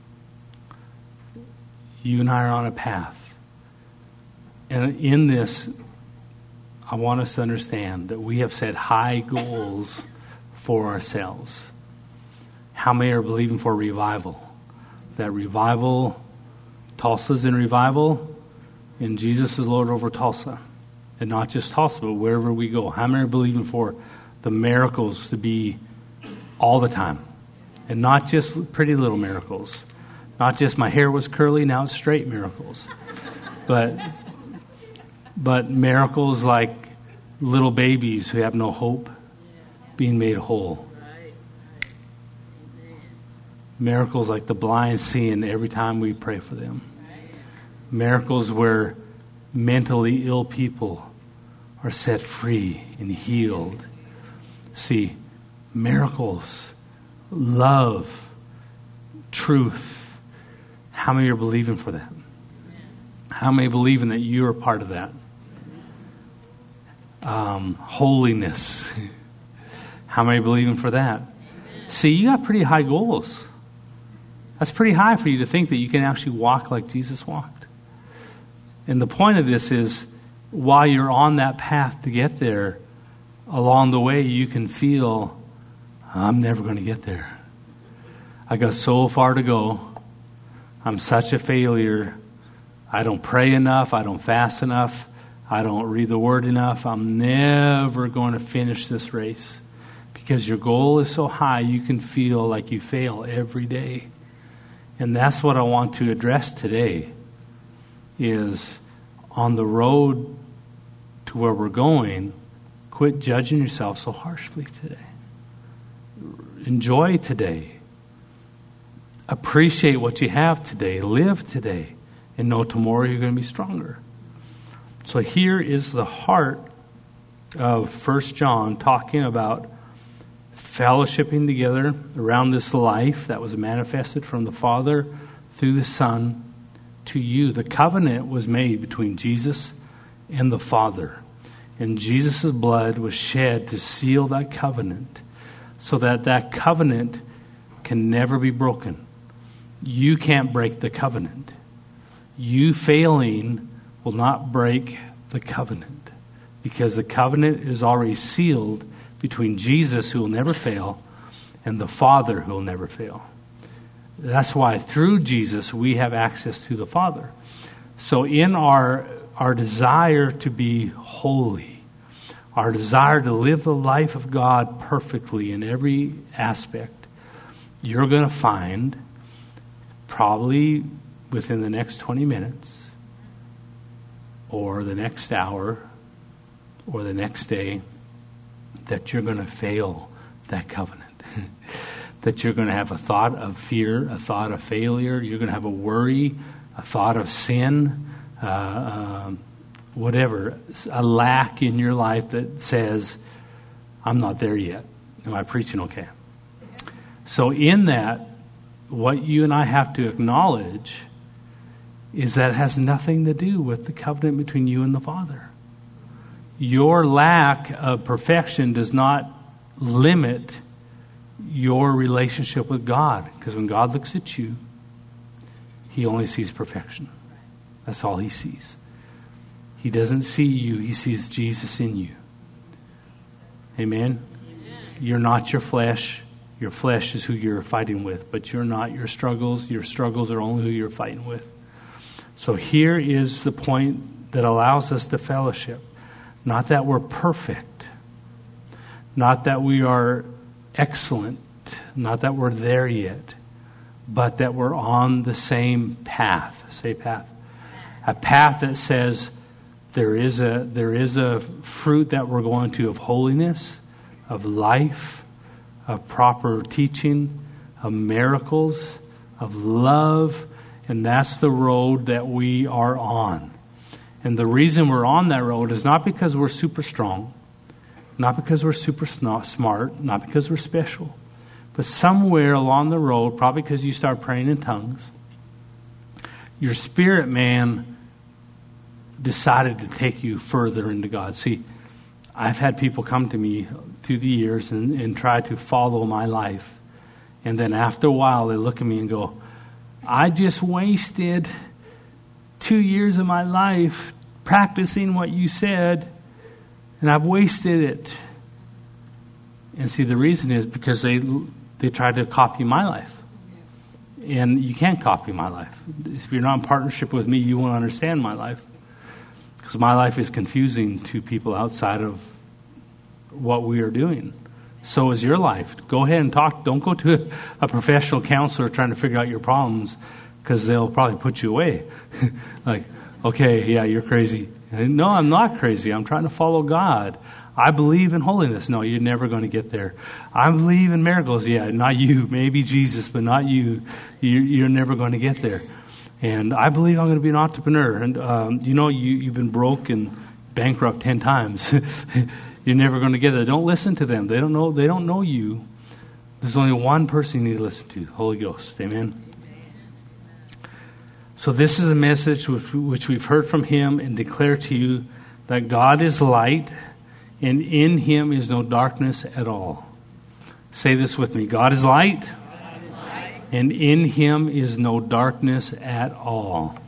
you and I are on a path. And in this, I want us to understand that we have set high goals for ourselves. How many are believing for revival? That revival, Tulsa's in revival, and Jesus is Lord over Tulsa. And not just Tulsa, but wherever we go. How many are believing for the miracles to be all the time? And not just pretty little miracles. Not just my hair was curly, now it's straight miracles. But miracles like little babies who have no hope being made whole. Miracles like the blind seeing every time we pray for them. Miracles where mentally ill people are set free and healed. See, miracles, love, truth. How many are believing for that? How many believing that you are part of that? Holiness. How many believing for that? See, you got pretty high goals. That's pretty high for you to think that you can actually walk like Jesus walked. And the point of this is, while you're on that path to get there, along the way you can feel, I'm never going to get there. I got so far to go. I'm such a failure. I don't pray enough. I don't fast enough. I don't read the Word enough. I'm never going to finish this race. Because your goal is so high, you can feel like you fail every day. And that's what I want to address today, is on the road to where we're going, quit judging yourself so harshly today. Enjoy today. Appreciate what you have today. Live today. And know tomorrow you're going to be stronger. So here is the heart of 1 John talking about fellowshipping together around this life that was manifested from the Father through the Son to you. The covenant was made between Jesus and the Father. And Jesus' blood was shed to seal that covenant so that that covenant can never be broken. You can't break the covenant. You failing will not break the covenant, because the covenant is already sealed between Jesus, who will never fail, and the Father, who will never fail. That's why through Jesus we have access to the Father. So in our desire to be holy, our desire to live the life of God perfectly in every aspect, you're going to find probably within the next 20 minutes or the next hour or the next day that you're going to fail that covenant. That you're going to have a thought of fear, a thought of failure. You're going to have a worry, a thought of sin, whatever, a lack in your life that says, I'm not there yet. Am I preaching okay? So in that, what you and I have to acknowledge is that it has nothing to do with the covenant between you and the Father. Your lack of perfection does not limit your relationship with God, because when God looks at you, He only sees perfection. That's all He sees. He doesn't see you, He sees Jesus in you. Amen? You're not your flesh. Your flesh is who you're fighting with, but you're not your struggles. Your struggles are only who you're fighting with. So here is the point that allows us to fellowship. Not that we're perfect. Not that we are excellent. Not that we're there yet. But that we're on the same path. Say path. A path that says there is a fruit that we're going to of holiness, of life, of proper teaching, of miracles, of love, and that's the road that we are on. And the reason we're on that road is not because we're super strong, not because we're super smart, not because we're special, but somewhere along the road, probably because you start praying in tongues, your spirit man decided to take you further into God. See, I've had people come to me through the years and try to follow my life. And then after a while, they look at me and go, I just wasted 2 years of my life practicing what you said, and I've wasted it. And see, the reason is because they tried to copy my life. And you can't copy my life. If you're not in partnership with me, you won't understand my life. Because my life is confusing to people outside of what we are doing. So is your life. Go ahead and talk. Don't go to a professional counselor trying to figure out your problems, because they'll probably put you away. Like, okay, yeah, you're crazy. No, I'm not crazy. I'm trying to follow God. I believe in holiness. No, you're never going to get there. I believe in miracles. Yeah, not you. Maybe Jesus, but not you. You're never going to get there. And I believe I'm going to be an entrepreneur. And, you've been broke and bankrupt 10 times. You're never going to get there. Don't listen to them. They don't know you. There's only one person you need to listen to, the Holy Ghost. Amen? So this is a message which we've heard from Him and declare to you that God is light, and in Him is no darkness at all. Say this with me. God is light, and in Him is no darkness at all.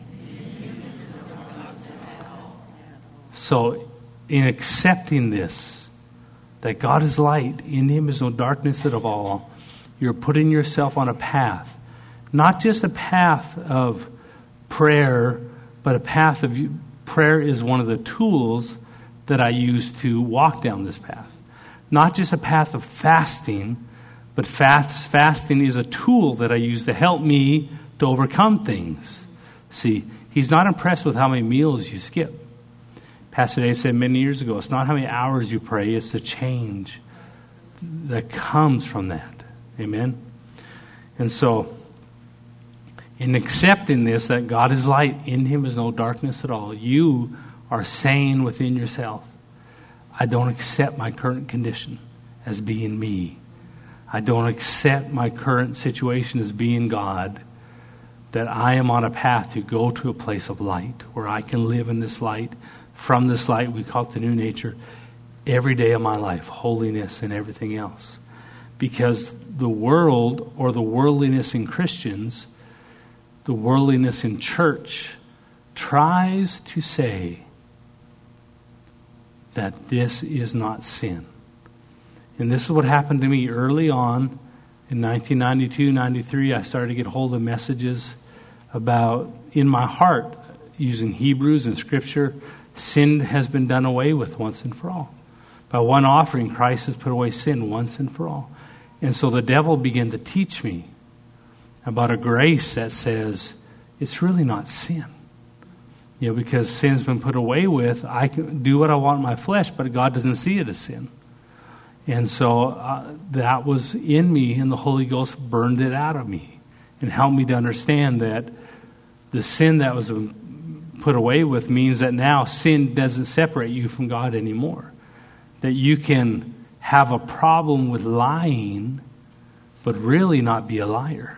So, in accepting this, that God is light, in Him is no darkness at all, you're putting yourself on a path. Not just a path of prayer, but a path of prayer is one of the tools that I use to walk down this path. Not just a path of fasting, but fasting is a tool that I use to help me to overcome things. See, He's not impressed with how many meals you skip. Pastor Dave said many years ago, it's not how many hours you pray, it's the change that comes from that. Amen? And so, in accepting this, that God is light, in Him is no darkness at all, you are saying within yourself, I don't accept my current condition as being me. I don't accept my current situation as being God. That I am on a path to go to a place of light, where I can live in this light. From this light, we call it the new nature, every day of my life, holiness and everything else. Because the world, or the worldliness in Christians, the worldliness in church, tries to say that this is not sin. And this is what happened to me early on in 1992, 93. I started to get hold of messages about, in my heart, using Hebrews and Scripture, sin has been done away with once and for all. By one offering, Christ has put away sin once and for all. And so the devil began to teach me about a grace that says it's really not sin. Because sin's been put away with, I can do what I want in my flesh, but God doesn't see it as sin. And so that was in me, and the Holy Ghost burned it out of me and helped me to understand that the sin that was put away with means that now sin doesn't separate you from God anymore. That you can have a problem with lying, but really not be a liar.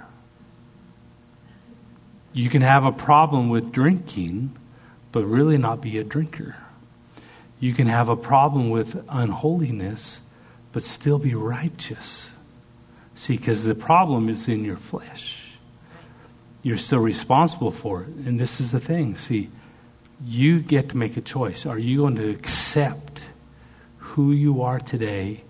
You can have a problem with drinking, but really not be a drinker. You can have a problem with unholiness, but still be righteous. See, because the problem is in your flesh. You're still responsible for it. And this is the thing. See, you get to make a choice. Are you going to accept who you are today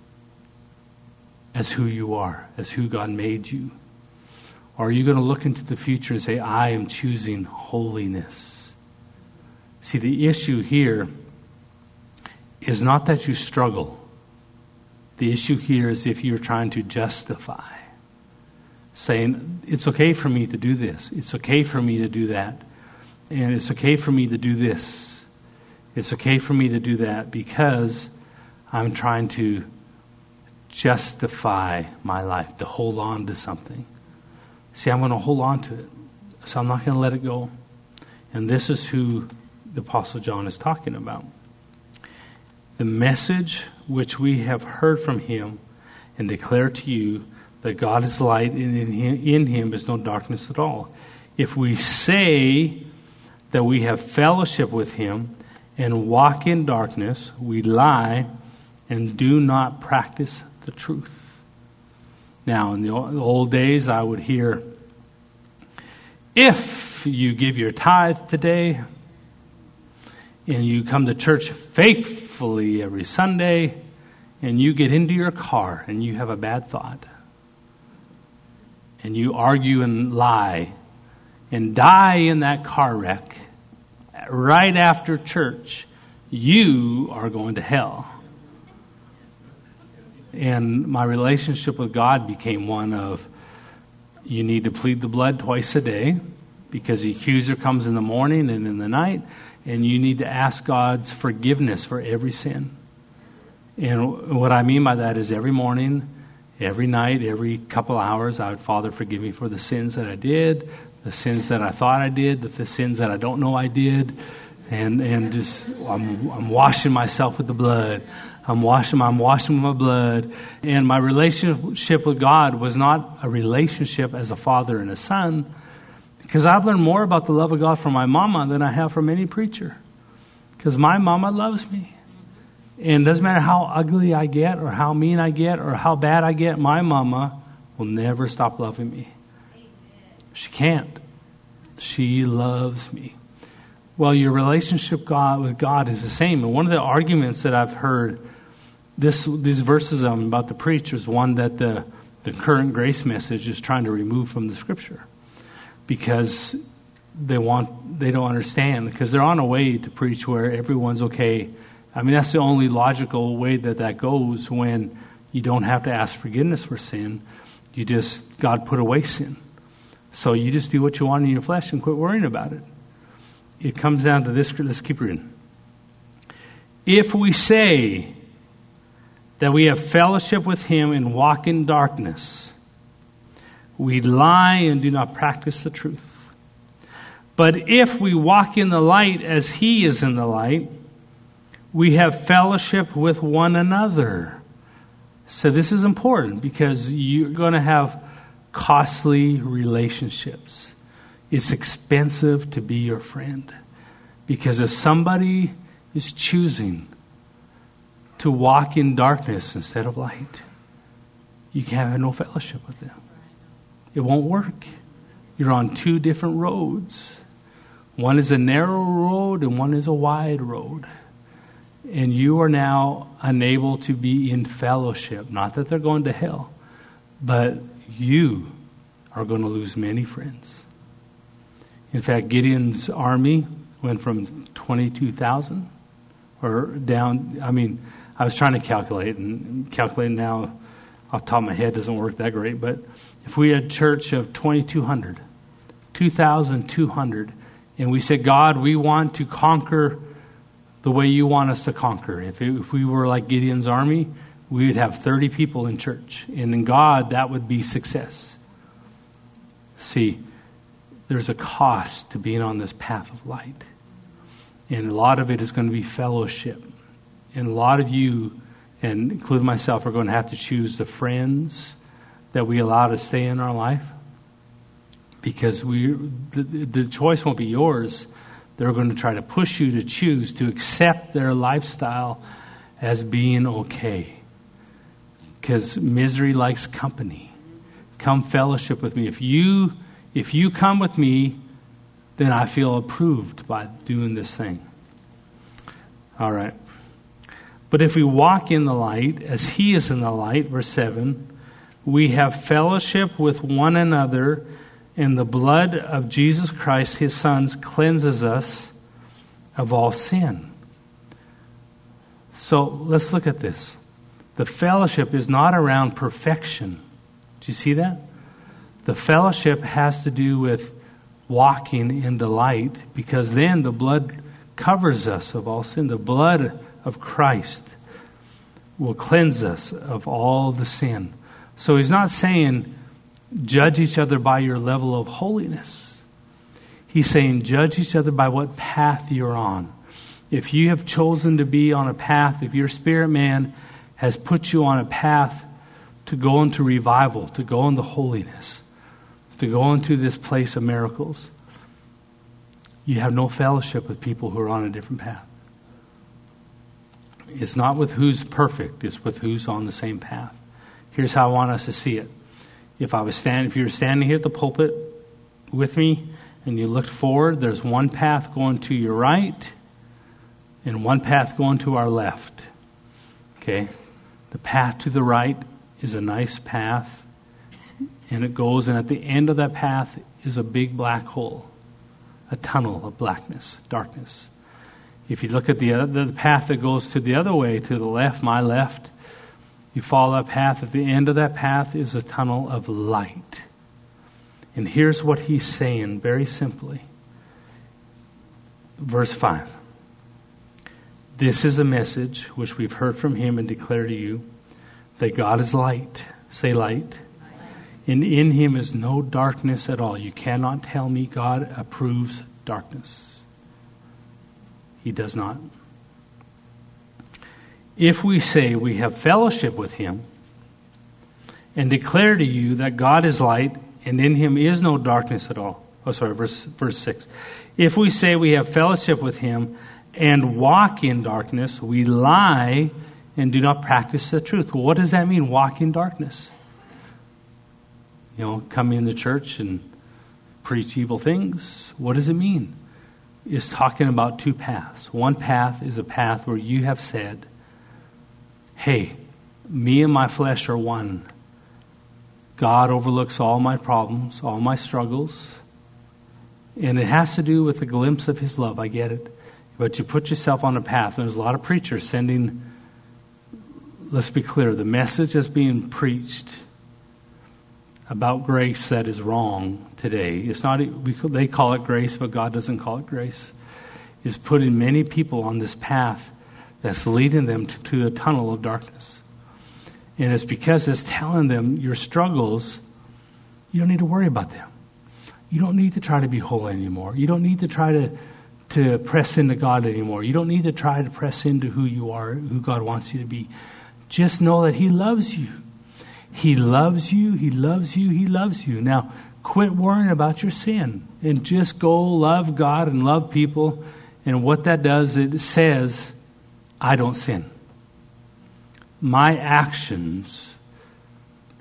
as who you are, as who God made you? Or are you going to look into the future and say, I am choosing holiness? See, the issue here is not that you struggle. The issue here is if you're trying to justify, saying, it's okay for me to do this. It's okay for me to do that. And it's okay for me to do this. It's okay for me to do that because I'm trying to justify my life, to hold on to something. See, I'm going to hold on to it. So I'm not going to let it go. And this is who the Apostle John is talking about. The message which we have heard from him and declare to you that God is light and in him is no darkness at all. If we say that we have fellowship with him and walk in darkness, we lie and do not practice the truth. Now, in the old days, I would hear, if you give your tithe today and you come to church faithfully every Sunday and you get into your car and you have a bad thought and you argue and lie and die in that car wreck right after church, you are going to hell. And my relationship with God became one of, you need to plead the blood twice a day because the accuser comes in the morning and in the night, and you need to ask God's forgiveness for every sin. And what I mean by that is every morning, every night, every couple hours, I would, Father, forgive me for the sins that I did, the sins that I thought I did, the sins that I don't know I did, and just I'm washing myself with the blood. I'm washing my blood. And my relationship with God was not a relationship as a father and a son, because I've learned more about the love of God from my mama than I have from any preacher. Because my mama loves me. And it doesn't matter how ugly I get or how mean I get or how bad I get, my mama will never stop loving me. She can't. She loves me. Well, your relationship with God is the same. And one of the arguments that I've heard, these verses I'm about to preach, is one that the current grace message is trying to remove from the Scripture. Because they don't understand. Because they're on a way to preach where everyone's okay. I mean, that's the only logical way that goes, when you don't have to ask forgiveness for sin. God put away sin. So you just do what you want in your flesh and quit worrying about it. It comes down to this. Let's keep reading. If we say that we have fellowship with him and walk in darkness, we lie and do not practice the truth. But if we walk in the light as he is in the light, we have fellowship with one another. So this is important because you're going to have costly relationships. It's expensive to be your friend. Because if somebody is choosing to walk in darkness instead of light, you can't have no fellowship with them. It won't work. You're on two different roads. One is a narrow road and one is a wide road. And you are now unable to be in fellowship. Not that they're going to hell, but you are going to lose many friends. In fact, Gideon's army went from 22,000 or down. I was trying to calculate, and calculating now off the top of my head doesn't work that great. But if we had a church of 2,200, 2,200, and we said, God, we want to conquer the way you want us to conquer. If we were like Gideon's army, we would have 30 people in church. And in God, that would be success. See, there's a cost to being on this path of light. And a lot of it is going to be fellowship. And a lot of you, and including myself, are going to have to choose the friends that we allow to stay in our life. Because the choice won't be yours. They're going to try to push you to choose to accept their lifestyle as being okay. Because misery likes company. Come fellowship with me. If you come with me, then I feel approved by doing this thing. All right. But if we walk in the light, as he is in the light, verse 7, we have fellowship with one another, and the blood of Jesus Christ, his Son, cleanses us of all sin. So let's look at this. The fellowship is not around perfection. Do you see that? The fellowship has to do with walking in the light, because then the blood covers us of all sin. The blood of Christ will cleanse us of all the sin. So he's not saying judge each other by your level of holiness. He's saying judge each other by what path you're on. If you have chosen to be on a path, if your spirit man has put you on a path to go into revival, to go into holiness, to go into this place of miracles, you have no fellowship with people who are on a different path. It's not with who's perfect, it's with who's on the same path. Here's how I want us to see it. If you were standing here at the pulpit with me and you looked forward, there's one path going to your right and one path going to our left. Okay? The path to the right is a nice path, and it goes, and at the end of that path is a big black hole, a tunnel of blackness, darkness. If you look at the path that goes to the other way, to the left, my left, you follow that path. At the end of that path is a tunnel of light. And here's what he's saying very simply. Verse 5. This is a message which we've heard from him and declare to you, that God is light. Say light. And in him is no darkness at all. You cannot tell me God approves darkness. He does not. If we say we have fellowship with him and declare to you that God is light and in him is no darkness at all. Verse 6. If we say we have fellowship with him and walk in darkness, we lie and do not practice the truth. Well, what does that mean, walk in darkness? Come into church and preach evil things. What does it mean? It's talking about two paths. One path is a path where you have said, hey, me and my flesh are one. God overlooks all my problems, all my struggles. And it has to do with a glimpse of his love. I get it. But you put yourself on a path. And there's a lot of preachers sending, let's be clear, the message that's being preached about grace that is wrong today. It's not, they call it grace, but God doesn't call it grace. Is putting many people on this path that's leading them to a tunnel of darkness. And it's because it's telling them your struggles, you don't need to worry about them. You don't need to try to be holy anymore. You don't need to try to press into God anymore. You don't need to try to press into who you are, who God wants you to be. Just know that he loves you. He loves you, he loves you, he loves you. Now, quit worrying about your sin and just go love God and love people. And what that does, it says, I don't sin. My actions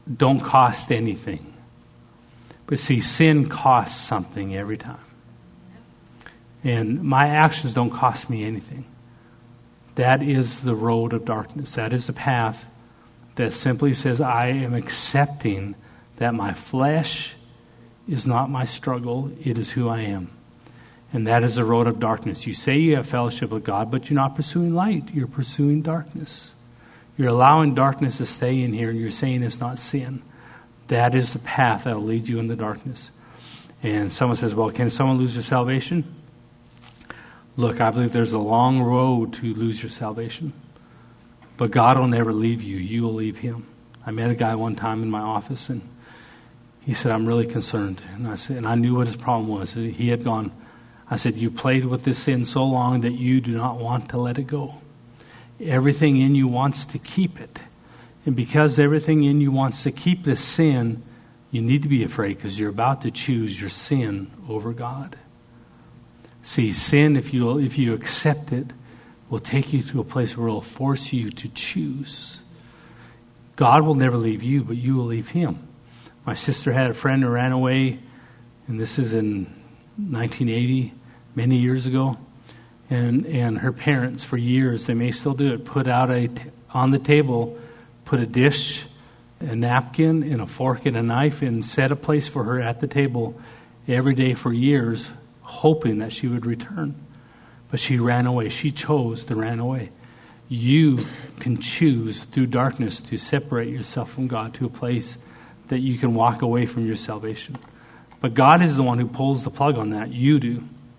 don't cost anything. But see, sin costs something every time. And my actions don't cost me anything. That is the road of darkness. That is the path that simply says, I am accepting that my flesh is not my struggle, it is who I am. And that is the road of darkness. You say you have fellowship with God, but you're not pursuing light. You're pursuing darkness. You're allowing darkness to stay in here, and you're saying it's not sin. That is the path that will lead you in the darkness. And someone says, well, can someone lose their salvation? Look, I believe there's a long road to lose your salvation. But God will never leave you. You will leave him. I met a guy one time in my office, and he said, I'm really concerned. And I said, and I knew what his problem was. He had gone, I said, you played with this sin so long that you do not want to let it go. Everything in you wants to keep it. And because everything in you wants to keep this sin, you need to be afraid because you're about to choose your sin over God. See, sin, if you accept it, will take you to a place where it will force you to choose. God will never leave you, but you will leave him. My sister had a friend who ran away, and this is in 1980, many years ago. And her parents, for years, they may still do it, put out on the table, put a dish, a napkin, and a fork and a knife, and set a place for her at the table every day for years, hoping that she would return. But she ran away. She chose to run away. You can choose through darkness to separate yourself from God to a place that you can walk away from your salvation. But God is the one who pulls the plug on that. You do.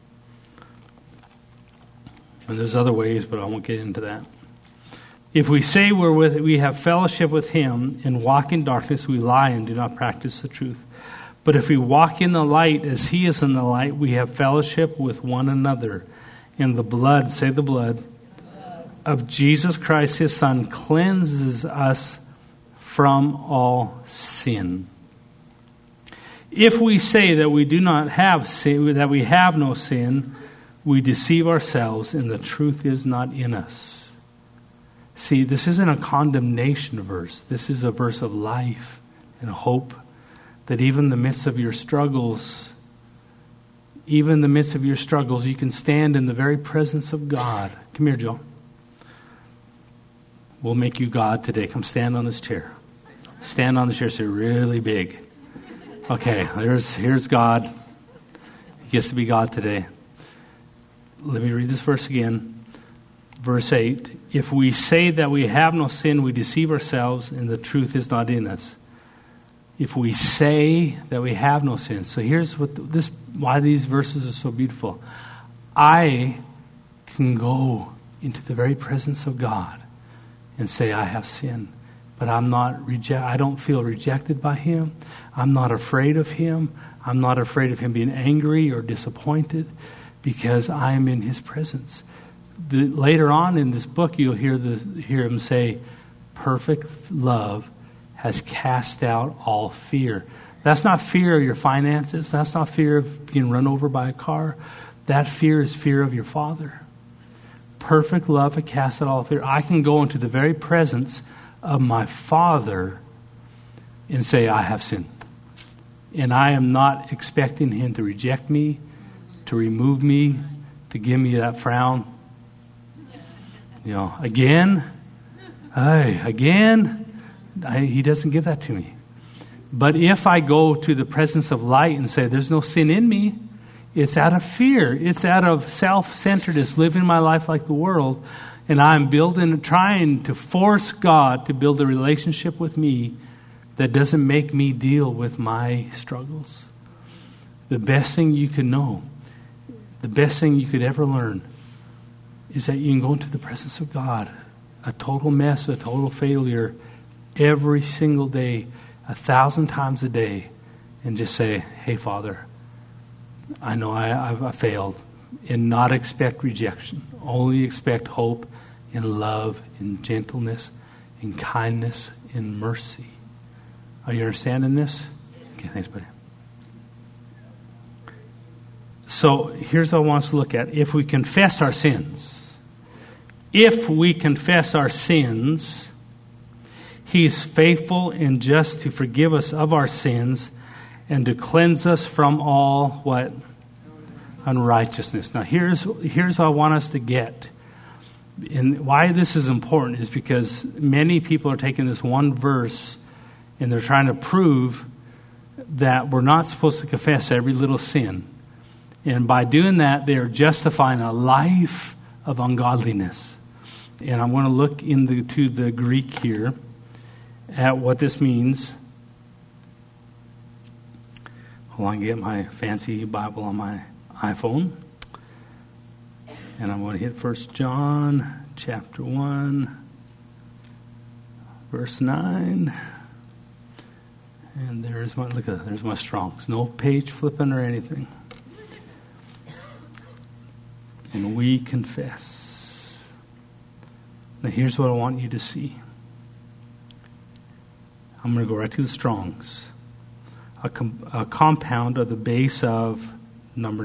And there's other ways, but I won't get into that. If we say we have fellowship with him and walk in darkness, we lie and do not practice the truth. But if we walk in the light as he is in the light, we have fellowship with one another. And the blood, say the blood, of Jesus Christ, his Son, cleanses us from all sin. If we say that we do not have sin, that we have no sin, we deceive ourselves and the truth is not in us. See, this isn't a condemnation verse. This is a verse of life and hope that even in the midst of your struggles, you can stand in the very presence of God. Come here, Joe. We'll make you God today. Come stand on this chair. Stand on the chair so you're really big. Okay, here's God. He gets to be God today. Let me read this verse again. Verse 8. If we say that we have no sin, we deceive ourselves and the truth is not in us. If we say that we have no sin. So here's why these verses are so beautiful. I can go into the very presence of God and say I have sinned. But I don't feel rejected by him. I'm not afraid of him. I'm not afraid of him being angry or disappointed because I am in his presence. Later on in this book, you'll hear him say, perfect love has cast out all fear. That's not fear of your finances. That's not fear of being run over by a car. That fear is fear of your Father. Perfect love has cast out all fear. I can go into the very presence of my Father and say, I have sinned. And I am not expecting him to reject me, to remove me, to give me that frown. Again. He doesn't give that to me. But if I go to the presence of light and say, there's no sin in me, it's out of fear. It's out of self-centeredness, living my life like the world. And I'm trying to force God to build a relationship with me that doesn't make me deal with my struggles. The best thing you can know, the best thing you could ever learn, is that you can go into the presence of God, a total mess, a total failure, every single day, 1,000 times a day, and just say, hey, Father, I know I've failed, and not expect rejection. Only expect hope and love and gentleness and kindness and mercy. Are you understanding this? Okay, thanks, buddy. So here's what I want us to look at. If we confess our sins, He is faithful and just to forgive us of our sins and to cleanse us from all, what? Unrighteousness. Now, here's what I want us to get. And why this is important is because many people are taking this one verse and they're trying to prove that we're not supposed to confess every little sin. And by doing that, they are justifying a life of ungodliness. And I'm going to look into the Greek here at what this means. Hold on, get my fancy Bible on my iPhone. And I'm going to hit 1 John chapter 1, verse 9. And there's my Strong's. No page flipping or anything. And we confess. Now here's what I want you to see. I'm going to go right to the Strong's. A compound of the base of number,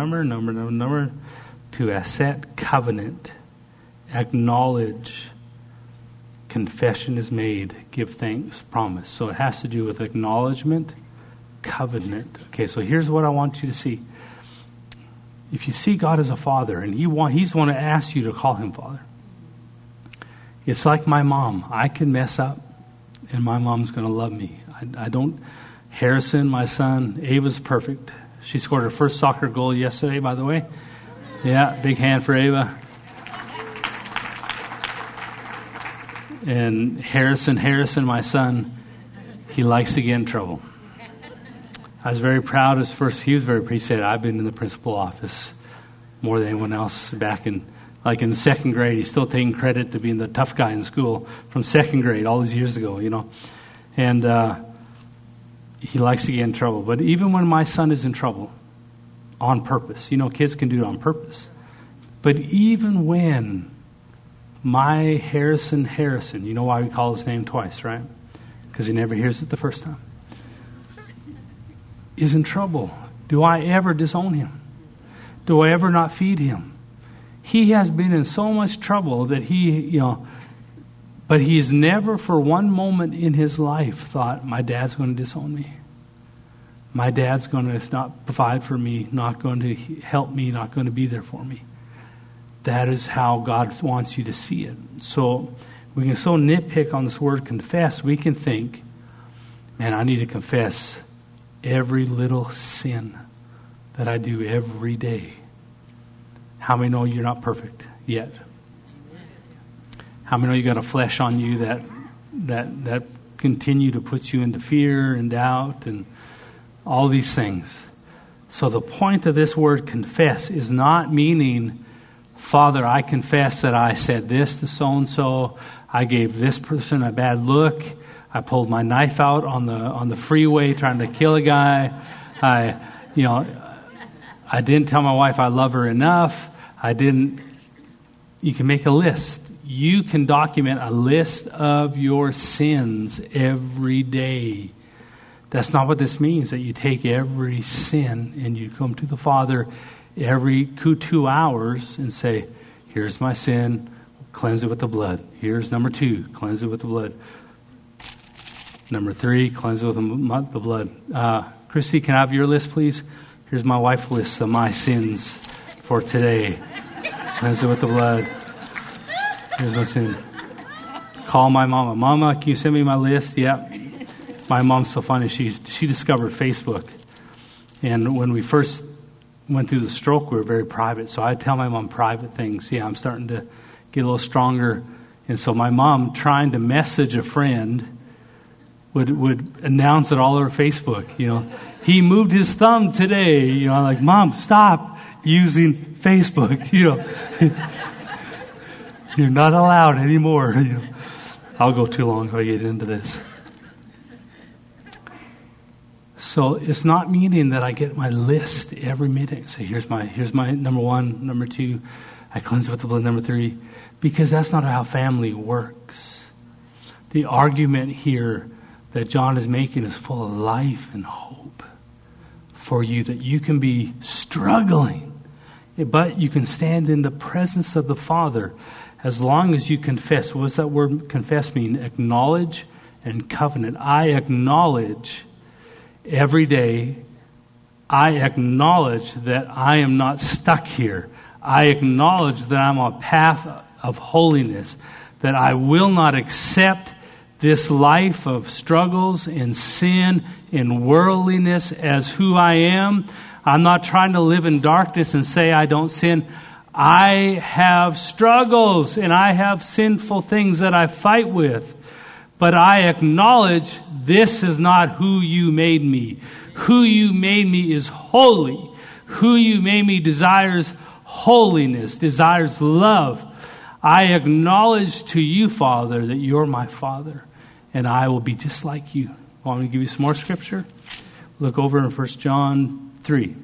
to asset, covenant, acknowledge, confession is made, give thanks, promise. So it has to do with acknowledgement, covenant. Okay, so here's what I want you to see. If you see God as a father, and He's going to ask you to call Him Father. It's like my mom. I can mess up, and my mom's going to love me. I don't... Harrison, my son, Ava's perfect. She scored her first soccer goal yesterday, by the way. Yeah, big hand for Ava. And Harrison, my son, he likes to get in trouble. I was very proud. He was very appreciated. I've been in the principal office more than anyone else back in the second grade. He's still taking credit to being the tough guy in school from second grade all these years ago, And he likes to get in trouble. But even when my son is in trouble, on purpose, kids can do it on purpose. But even when my Harrison, you know why we call his name twice, right? Because he never hears it the first time. Is in trouble. Do I ever disown him? Do I ever not feed him? He has been in so much trouble that but he's never for one moment in his life thought, my dad's going to disown me. My dad's going to not provide for me, not going to help me, not going to be there for me. That is how God wants you to see it. So we can so nitpick on this word confess, we can think, man, I need to confess every little sin that I do every day. How many know you're not perfect yet? How many know you got a flesh on you that continue to put you into fear and doubt and all these things? So the point of this word confess is not meaning, Father, I confess that I said this to so-and-so. I gave this person a bad look. I pulled my knife out on the freeway trying to kill a guy. I didn't tell my wife I love her enough. You can make a list. You can document a list of your sins every day. That's not what this means, that you take every sin and you come to the Father every 2 hours and say, here's my sin, cleanse it with the blood. Here's number 2, cleanse it with the blood. Number 3, cleanse it with the blood. Christy, can I have your list, please? Here's my wife's list of my sins for today. Cleanse it with the blood. Here's my sin. Call my mama. Mama, can you send me my list? Yeah. My mom's so funny. She discovered Facebook. And when we first went through the stroke, we were very private. So I tell my mom private things. Yeah, I'm starting to get a little stronger. And so my mom, trying to message a friend, would announce it all over Facebook. He moved his thumb today. I'm like, Mom, stop using Facebook. You're not allowed anymore. I'll go too long if I get into this. So it's not meaning that I get my list every minute. Say, here's my number 1, number 2. I cleanse it with the blood, number 3. Because that's not how family works. The argument here that John is making is full of life and hope for you, that you can be struggling, but you can stand in the presence of the Father as long as you confess. What does that word confess mean? Acknowledge, and covenant. I acknowledge every day, I acknowledge that I am not stuck here. I acknowledge that I'm on a path of holiness, that I will not accept this life of struggles and sin and worldliness as who I am. I'm not trying to live in darkness and say I don't sin. I have struggles and I have sinful things that I fight with. But I acknowledge this is not who you made me. Who you made me is holy. Who you made me desires holiness, desires love. I acknowledge to you, Father, that you're my Father, and I will be just like you. Want me to give you some more scripture? Look over in 1 John 3.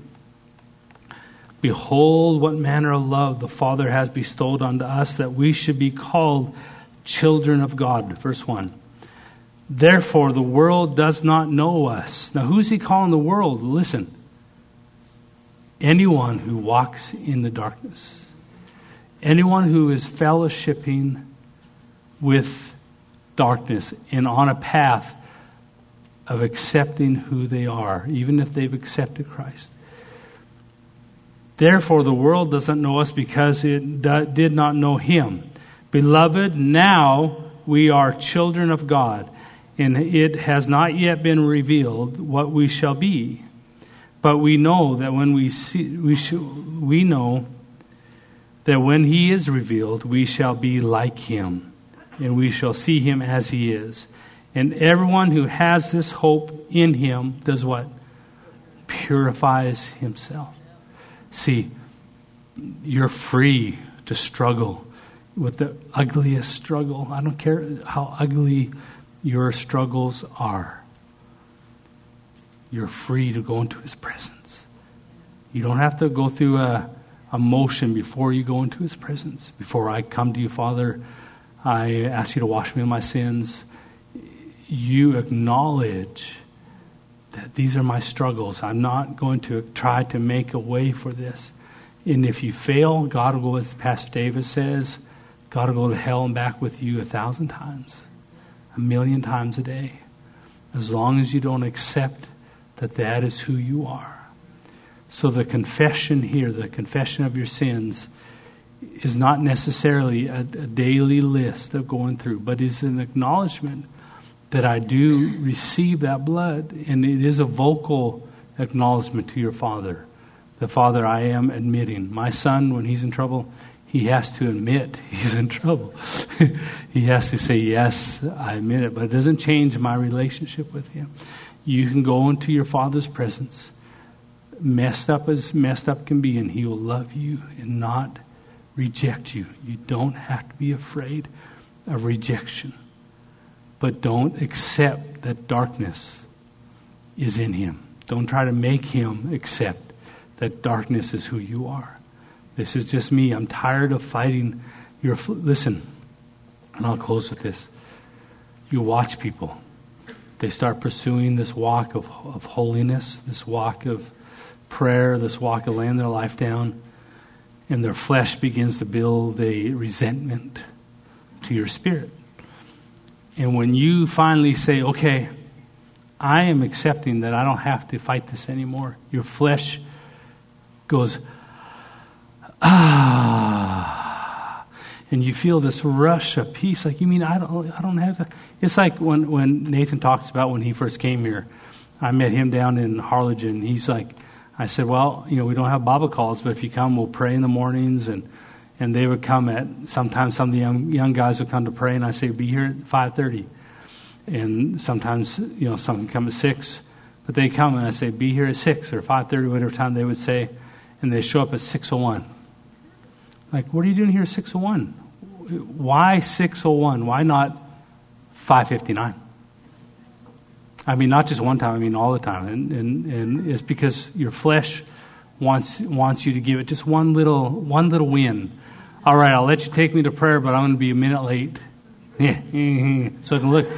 Behold, what manner of love the Father has bestowed unto us, that we should be called children of God. Verse 1. Therefore, the world does not know us. Now, who's he calling the world? Listen. Anyone who walks in the darkness. Anyone who is fellowshipping with darkness and on a path of accepting who they are, even if they've accepted Christ. Therefore, the world doesn't know us because it did not know him. Beloved, now we are children of God, and it has not yet been revealed what we shall be. But we know that when we know that when he is revealed, we shall be like him, and we shall see him as he is. And everyone who has this hope in him does what? Purifies himself. See, you're free to struggle with the ugliest struggle. I don't care how ugly your struggles are. You're free to go into his presence. You don't have to go through a motion before you go into his presence. Before I come to you, Father, I ask you to wash me of my sins. You acknowledge that these are my struggles. I'm not going to try to make a way for this. And if you fail, God will go, as Pastor David says, God will go to hell and back with you 1,000 times, 1,000,000 times a day. As long as you don't accept that is who you are. So the confession here, the confession of your sins, is not necessarily a daily list of going through, but is an acknowledgement that I do receive that blood, and it is a vocal acknowledgement to your Father. The Father, I am admitting. My son, when he's in trouble, he has to admit he's in trouble. He has to say, yes, I admit it, but it doesn't change my relationship with him. You can go into your Father's presence, messed up as messed up can be, and he will love you and not reject you. You don't have to be afraid of rejection. But don't accept that darkness is in him. Don't try to make him accept that darkness is who you are. This is just me. I'm tired of fighting your... Listen, and I'll close with this. You watch people. They start pursuing this walk of holiness, this walk of prayer, this walk of laying their life down, and their flesh begins to build a resentment to your spirit. And when you finally say, okay, I am accepting that I don't have to fight this anymore, your flesh goes, and you feel this rush of peace. Like, you mean I don't have to? It's like when Nathan talks about when he first came here. I met him down in Harlingen. He's like, I said, well, we don't have Bible calls, but if you come, we'll pray in the mornings. And they would come sometimes some of the young guys would come to pray, and I say, be here at 5:30. And sometimes, some come at 6, but they come and I say, be here at 6 or 5:30, whatever time they would say, and they show up at 6:01. Like, what are you doing here at 6:01? Why 6:01? Why not 5:59? I mean, not just one time. I mean, all the time. And it's because your flesh wants you to give it just one little win. All right, I'll let you take me to prayer, but I'm going to be a minute late. So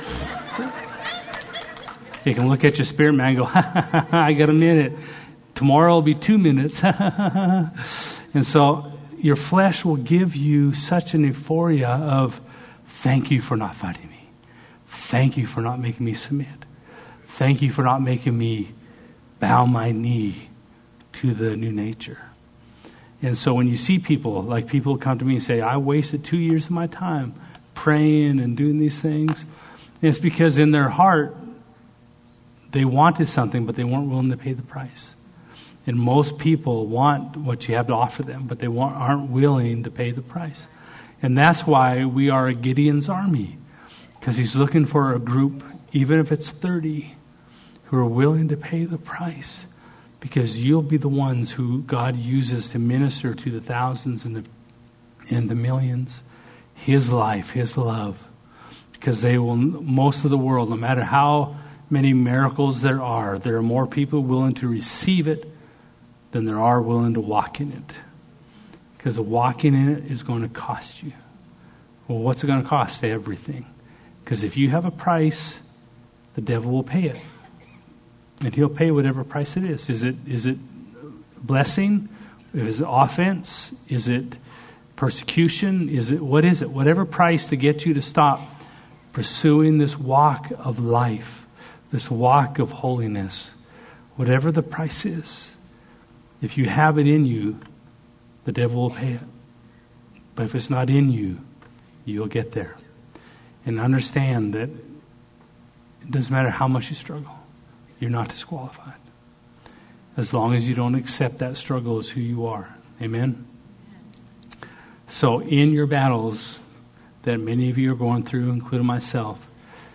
you can look at your spirit man and go, I got a minute. Tomorrow will be 2 minutes. And so your flesh will give you such an euphoria of, thank you for not fighting me. Thank you for not making me submit. Thank you for not making me bow my knee to the new nature. And so when you see people, like people come to me and say, I wasted 2 years of my time praying and doing these things, it's because in their heart, they wanted something, but they weren't willing to pay the price. And most people want what you have to offer them, but they aren't willing to pay the price. And that's why we are a Gideon's army, because he's looking for a group, even if it's 30, who are willing to pay the price, because you'll be the ones who God uses to minister to the thousands and the millions, His life, His love. Because they will, most of the world, no matter how many miracles there are more people willing to receive it than there are willing to walk in it. Because walking in it is going to cost you. Well, what's it going to cost? Everything. Because if you have a price, the devil will pay it. And he'll pay whatever price it is. Is it blessing? Is it offense? Is it persecution? What is it? Whatever price to get you to stop pursuing this walk of life, this walk of holiness, whatever the price is, if you have it in you, the devil will pay it. But if it's not in you, you'll get there. And understand that it doesn't matter how much you struggle. You're not disqualified. As long as you don't accept that struggle as who you are. Amen? So in your battles that many of you are going through, including myself,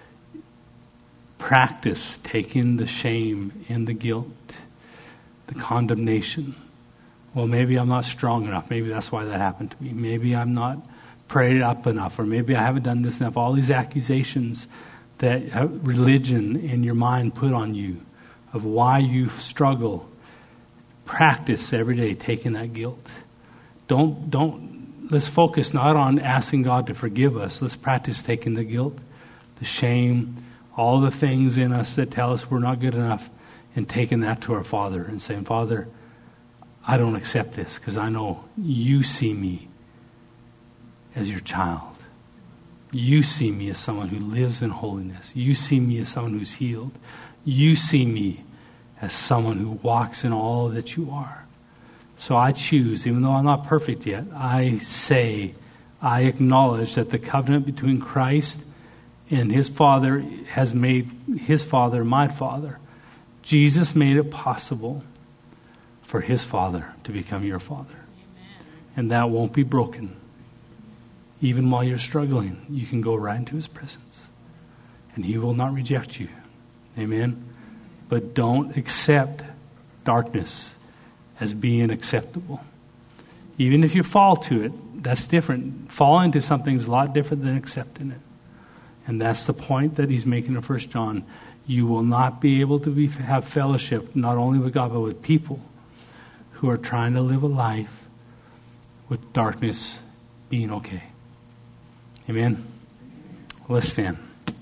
practice taking the shame and the guilt, the condemnation. Well, maybe I'm not strong enough. Maybe that's why that happened to me. Maybe I'm not prayed up enough, or maybe I haven't done this enough. All these accusations that religion in your mind put on you of why you struggle. Practice every day taking that guilt. Let's focus not on asking God to forgive us. Let's practice taking the guilt, the shame, all the things in us that tell us we're not good enough, and taking that to our Father and saying, Father, I don't accept this because I know you see me as your child. You see me as someone who lives in holiness. You see me as someone who's healed. You see me as someone who walks in all that you are. So I choose, even though I'm not perfect yet, I acknowledge that the covenant between Christ and His Father has made His Father my Father. Jesus made it possible for His Father to become your Father. Amen. And that won't be broken. Even while you're struggling, you can go right into His presence. And He will not reject you. Amen? But don't accept darkness as being acceptable. Even if you fall to it, that's different. Falling to something is a lot different than accepting it. And that's the point that he's making in 1 John. You will not be able to have fellowship, not only with God, but with people who are trying to live a life with darkness being okay. Amen? Let's stand.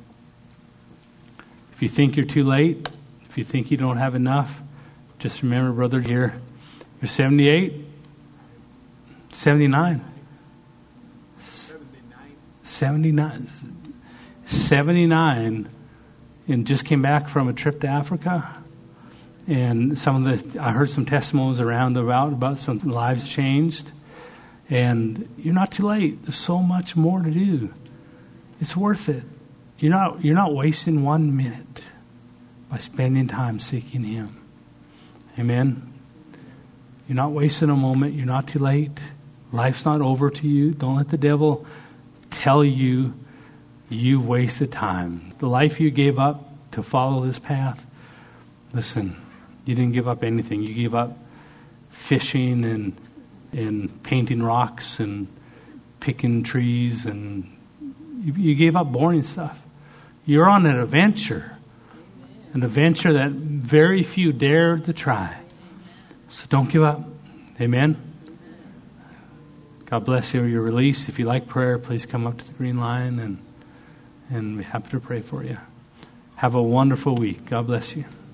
If you think you're too late, if you think you don't have enough, just remember, brother, you're 78, 79. 79, and just came back from a trip to Africa. And I heard some testimonies around about some lives changed. And you're not too late. There's so much more to do. It's worth it. You're not wasting 1 minute by spending time seeking Him. Amen. You're not wasting a moment. You're not too late. Life's not over to you. Don't let the devil tell you you've wasted time. The life you gave up to follow this path, listen, you didn't give up anything. You gave up fishing and painting rocks and picking trees, and you gave up boring stuff. You're on an adventure that very few dare to try. So don't give up. Amen. God bless you. You're released. If you like prayer, please come up to the green line, and we're happy to pray for you. Have a wonderful week. God bless you.